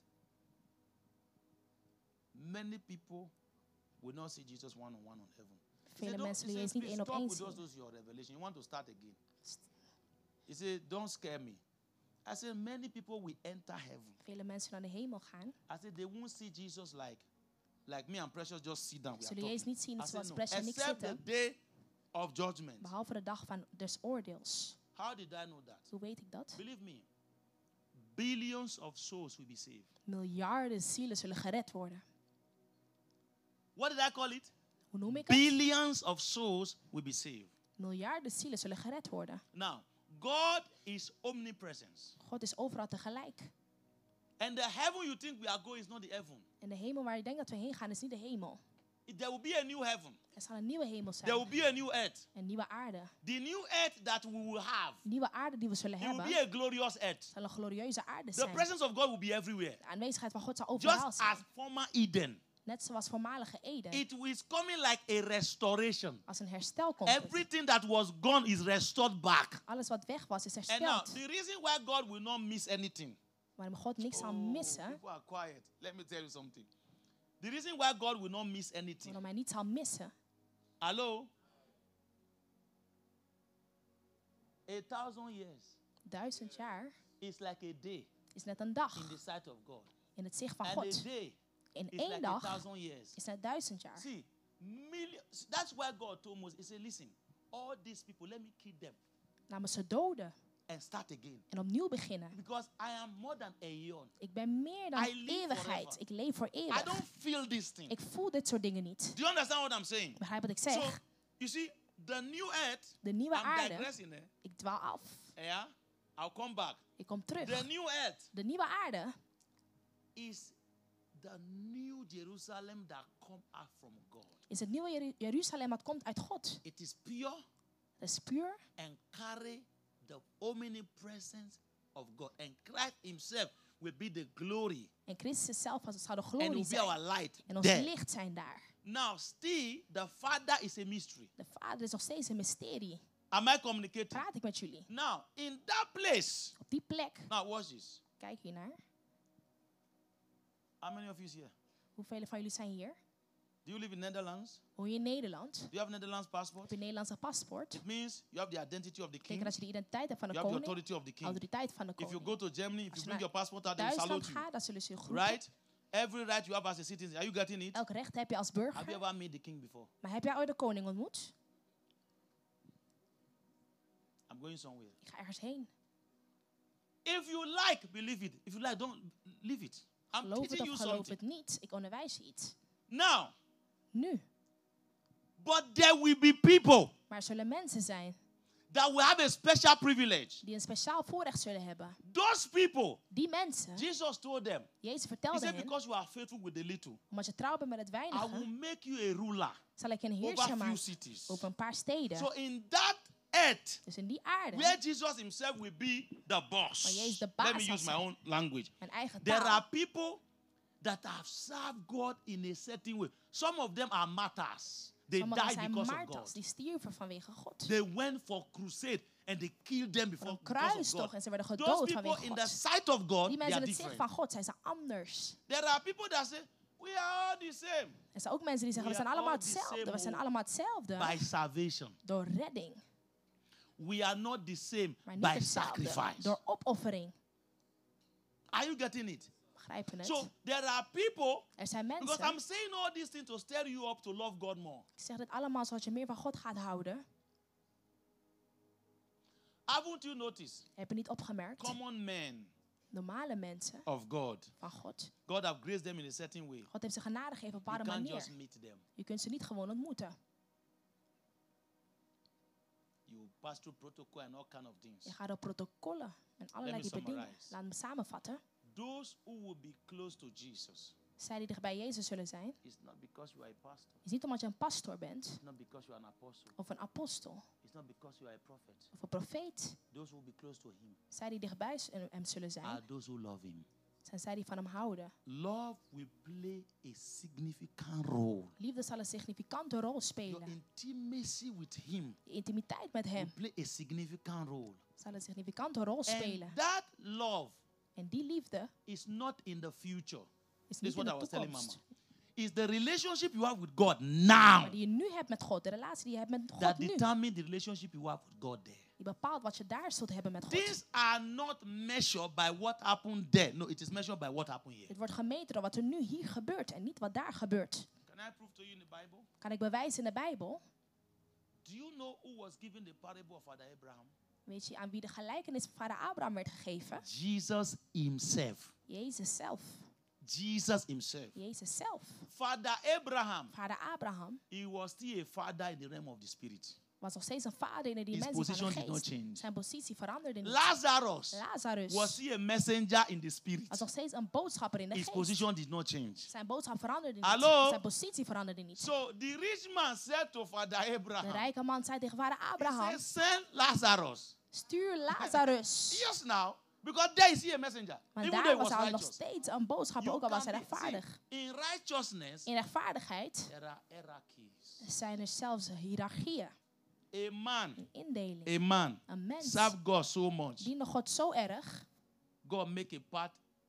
many people will not see Jesus one-on-one on heaven. He Vele said, "Don't-" mensen he zullen said, Jezus niet "Please één op stop één with zien. those, those your revelation. You want to start again. He said, don't scare me. I said, many people will enter heaven. Vele mensen naar de hemel gaan, I said, they won't see Jesus like, like me and Precious just sit down. We are zullen Jezus talking. niet zien I dat said, zoals no, Precious en ik except the zitten, day of judgment. behalve de dag van des oordeels. How did I know that? Hoe weet ik dat? Believe me, billions of souls will be saved. Miljarden zielen zullen gered worden. What did I call it? Hoe noem ik het? Billions of souls will be saved. Miljarden zielen zullen gered worden. Now, God is omnipresent. God is overal tegelijk. And the heaven you think we are going is not the heaven. En de hemel waar je denkt dat we heen gaan is niet de hemel. It- There will be a new heaven. Er zal een nieuwe hemel There will zijn. be a new earth. Een nieuwe aarde. The new earth that we will have, Nieuwe aarde die we zullen it will hebben, be a glorious earth. zal een glorieuze aarde The zijn. presence of God will be everywhere. De aanwezigheid van God zal overal Just as zijn. former Eden. Net zoals voormalige Eden. It is coming like a restoration. Als een herstel komt. het. Everything that was gone is restored back. Alles wat weg was is And now, hersteld. the reason why God will not miss anything. Waarom God niks zal missen. People are quiet. Let me tell you something. The reason why God will not miss anything. Waarom hij niet zal missen. Hello? A thousand years Duizend jaar is like a day is net een in dag the sight of God. in het zicht van And a God. day In is één like a dag thousand years. is net duizend jaar. See, millions. That's why God told Moses, He said, listen, all these people, let me kill them Laat me ze doden and start again. en opnieuw beginnen. Because I am more than a eon. Ik ben meer dan I live eeuwigheid. forever. Ik leef voor I eeuwig. don't feel this thing. Ik voel dit soort dingen niet. Do you understand what I'm saying? Begrijp wat ik So, zeg? you see, the new earth, De nieuwe I'm aarde. digressing there. Ik dwaal af. Yeah? I'll come back. Ik kom The terug. new earth De nieuwe aarde is the new Jerusalem that come out from God. is het nieuwe Jeru- Jeruzalem dat komt uit God. It is pure Het is puur and carry the omnipresence of God. And Christ himself will be the glory en Christus zelf zal de and glorie will be our zijn. light En ons there. licht zijn daar. Now, still, the Father is a mystery. De Vader is nog steeds een mysterie. Am I communicating? Praat ik met jullie. Now, in that place, Op die plek. now watch this. Kijk hier naar. How many of you is here? Hoeveel van jullie zijn hier? Do you live in Netherlands? Woon je in Nederland? Do you have Netherlands Heb passport? je een Nederlandse paspoort? It means you have the identity of the king. Betekent dat je de identiteit hebt van de You have the koning. authority of the king. Autoriteit van de If you koning. go to Germany, if Als you je bring naar your passport out, they will Duitsland salute you. gaat, dan zullen ze je groeten. Right? Every right you have as a citizen. Are you getting it? Elk recht heb je als Have you burger. ever met the king before? Maar heb jij ooit de koning ontmoet? I'm going somewhere. Ik ga ergens heen. If you like, believe it. If you like, don't leave it. I'm Geloof het teaching of you geloof something. het niet. Ik onderwijs je iets. Now, Nu. but there will be people Maar er zullen mensen zijn that will have a special privilege. Die een speciaal voorrecht zullen hebben. Those people, Die mensen, Jesus told them, Jezus he vertelde said, hen, because you are faithful with the little, omdat je trouw bent met het I will weinige, make you a ruler zal ik je een over heerser few maken cities. over een paar steden. So in that earth, Dus in die aarde, where Jesus himself will be the boss. waar Jezus de Let baas me zal use my zijn. own language. Een eigen There taal. are people that have served God in a certain way. Some of them are martyrs. They Sommigen died zijn because of martels, God. die stierven vanwege God. They went for crusade and they killed them Voor before een because of kruistocht God. en ze werden Those gedood people vanwege in the God. sight of God, Die they mensen are in het zicht different. van God zijn ze anders. There are people that say, we are all the same Er zijn ook mensen die zeggen, we We zijn are allemaal all the hetzelfde. same We zijn way. allemaal hetzelfde. by salvation. Door redding. We are not the same Maar niet by hetzelfde. sacrifice. Door opoffering. Are you getting it? Begrijpen het? So there are people, Er zijn because mensen. I'm saying all these things to stir you up to love God more. Ik zeg dit allemaal zodat je meer van God gaat houden. Haven't you noticed? Heb je niet opgemerkt? Common men Normale mensen of God, van God. God have graced them in a certain way. God heeft ze genade gegeven op een You bepaalde can't manier. just meet them. Je kunt ze niet gewoon ontmoeten. You pass through protocol and all kind of things. Je gaat door protocollen en allerlei me type dingen. summarize. Laat me samenvatten. Those who will be close to Jesus, Zij die dicht bij Jezus zullen zijn, it's not because you are a pastor. is niet omdat je een pastor bent It's not because you are an apostle. of een apostel It's not because you are a prophet. of een profeet. Those who will be close to him Zij die dichtbij z- hem zullen are zijn, those who love him. zijn zij die van hem houden. Love will play a significant role. Liefde zal een significante rol Your spelen. intimacy with him Je intimiteit met will hem play a significant role. zal een significante rol spelen. And that love En die liefde is not in the future. is This niet is in what I de was telling Mama. toekomst. It's the relationship you have with God Maar now die je nu hebt met God, de relatie die je hebt met God that nu, determines the relationship you have with God there. die bepaalt wat je daar zult hebben met God. Things are not measured by what happened there. No, it is measured by what happened here. Het wordt gemeten door wat er nu hier gebeurt en niet wat daar gebeurt. Can I prove to you in the Bible? Kan ik bewijzen in de Bijbel? Do you know who was given the parable of Father Abraham? Weet je aan wie de gelijkenis van vader Abraham werd gegeven? Jesus himself. Jezus zelf. Jesus himself. Jezus zelf. Father Abraham, Vader Abraham he was still a father in the realm of the spirit. was nog steeds een vader in de His dimensie van position de did not geest. change. Zijn positie veranderde niet. Lazarus Lazarus was still a messenger in the spirit. was nog steeds een boodschapper in de His geest. position did not change. Zijn boodschap veranderde niet. Hallo? Zijn positie veranderde niet. So the rich man said to Father De Abraham, rijke man zei tegen vader he Abraham, said, send Lazarus. stuur Lazarus. Yes, now, because there is he a messenger. Maar Even though daar he was was hij nog righteous. steeds een boodschapper, ook al was hij can be- rechtvaardig. see, in righteousness, In rechtvaardigheid there are hierarchies. zijn er zelfs hiërarchieën. A man, Een indeling. a man, Een mens serve God so much. diende God zo erg God make a part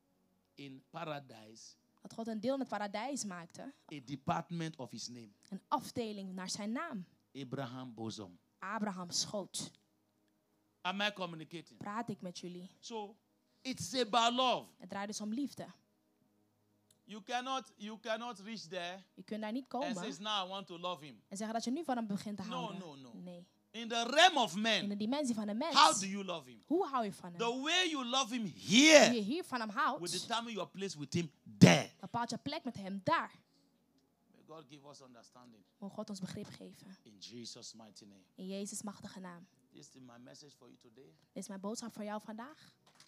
in paradise, dat God een deel in het paradijs maakte. a department of his name. Een afdeling naar zijn naam. Abraham bosom. Abraham schoot. Am I communicating? Praat ik met jullie. So it's about love. Het draait dus om liefde. You cannot, you cannot reach there Je kunt daar niet and komen says now I want to love him. en zeggen dat je nu van hem begint te No, houden. no, no. Nee. In the realm of In de men, dimensie van de mens. how do you love him? Hoe hou je van hem? The way you love him Hoe here je hier van hem will houdt, determine your place with him there. bepaalt je plek met hem daar. May God give us understanding Mogen God ons begrip geven. in Jesus' mighty name. In Jezus' machtige naam. This is my message for you today. Dit is mijn boodschap voor jou vandaag.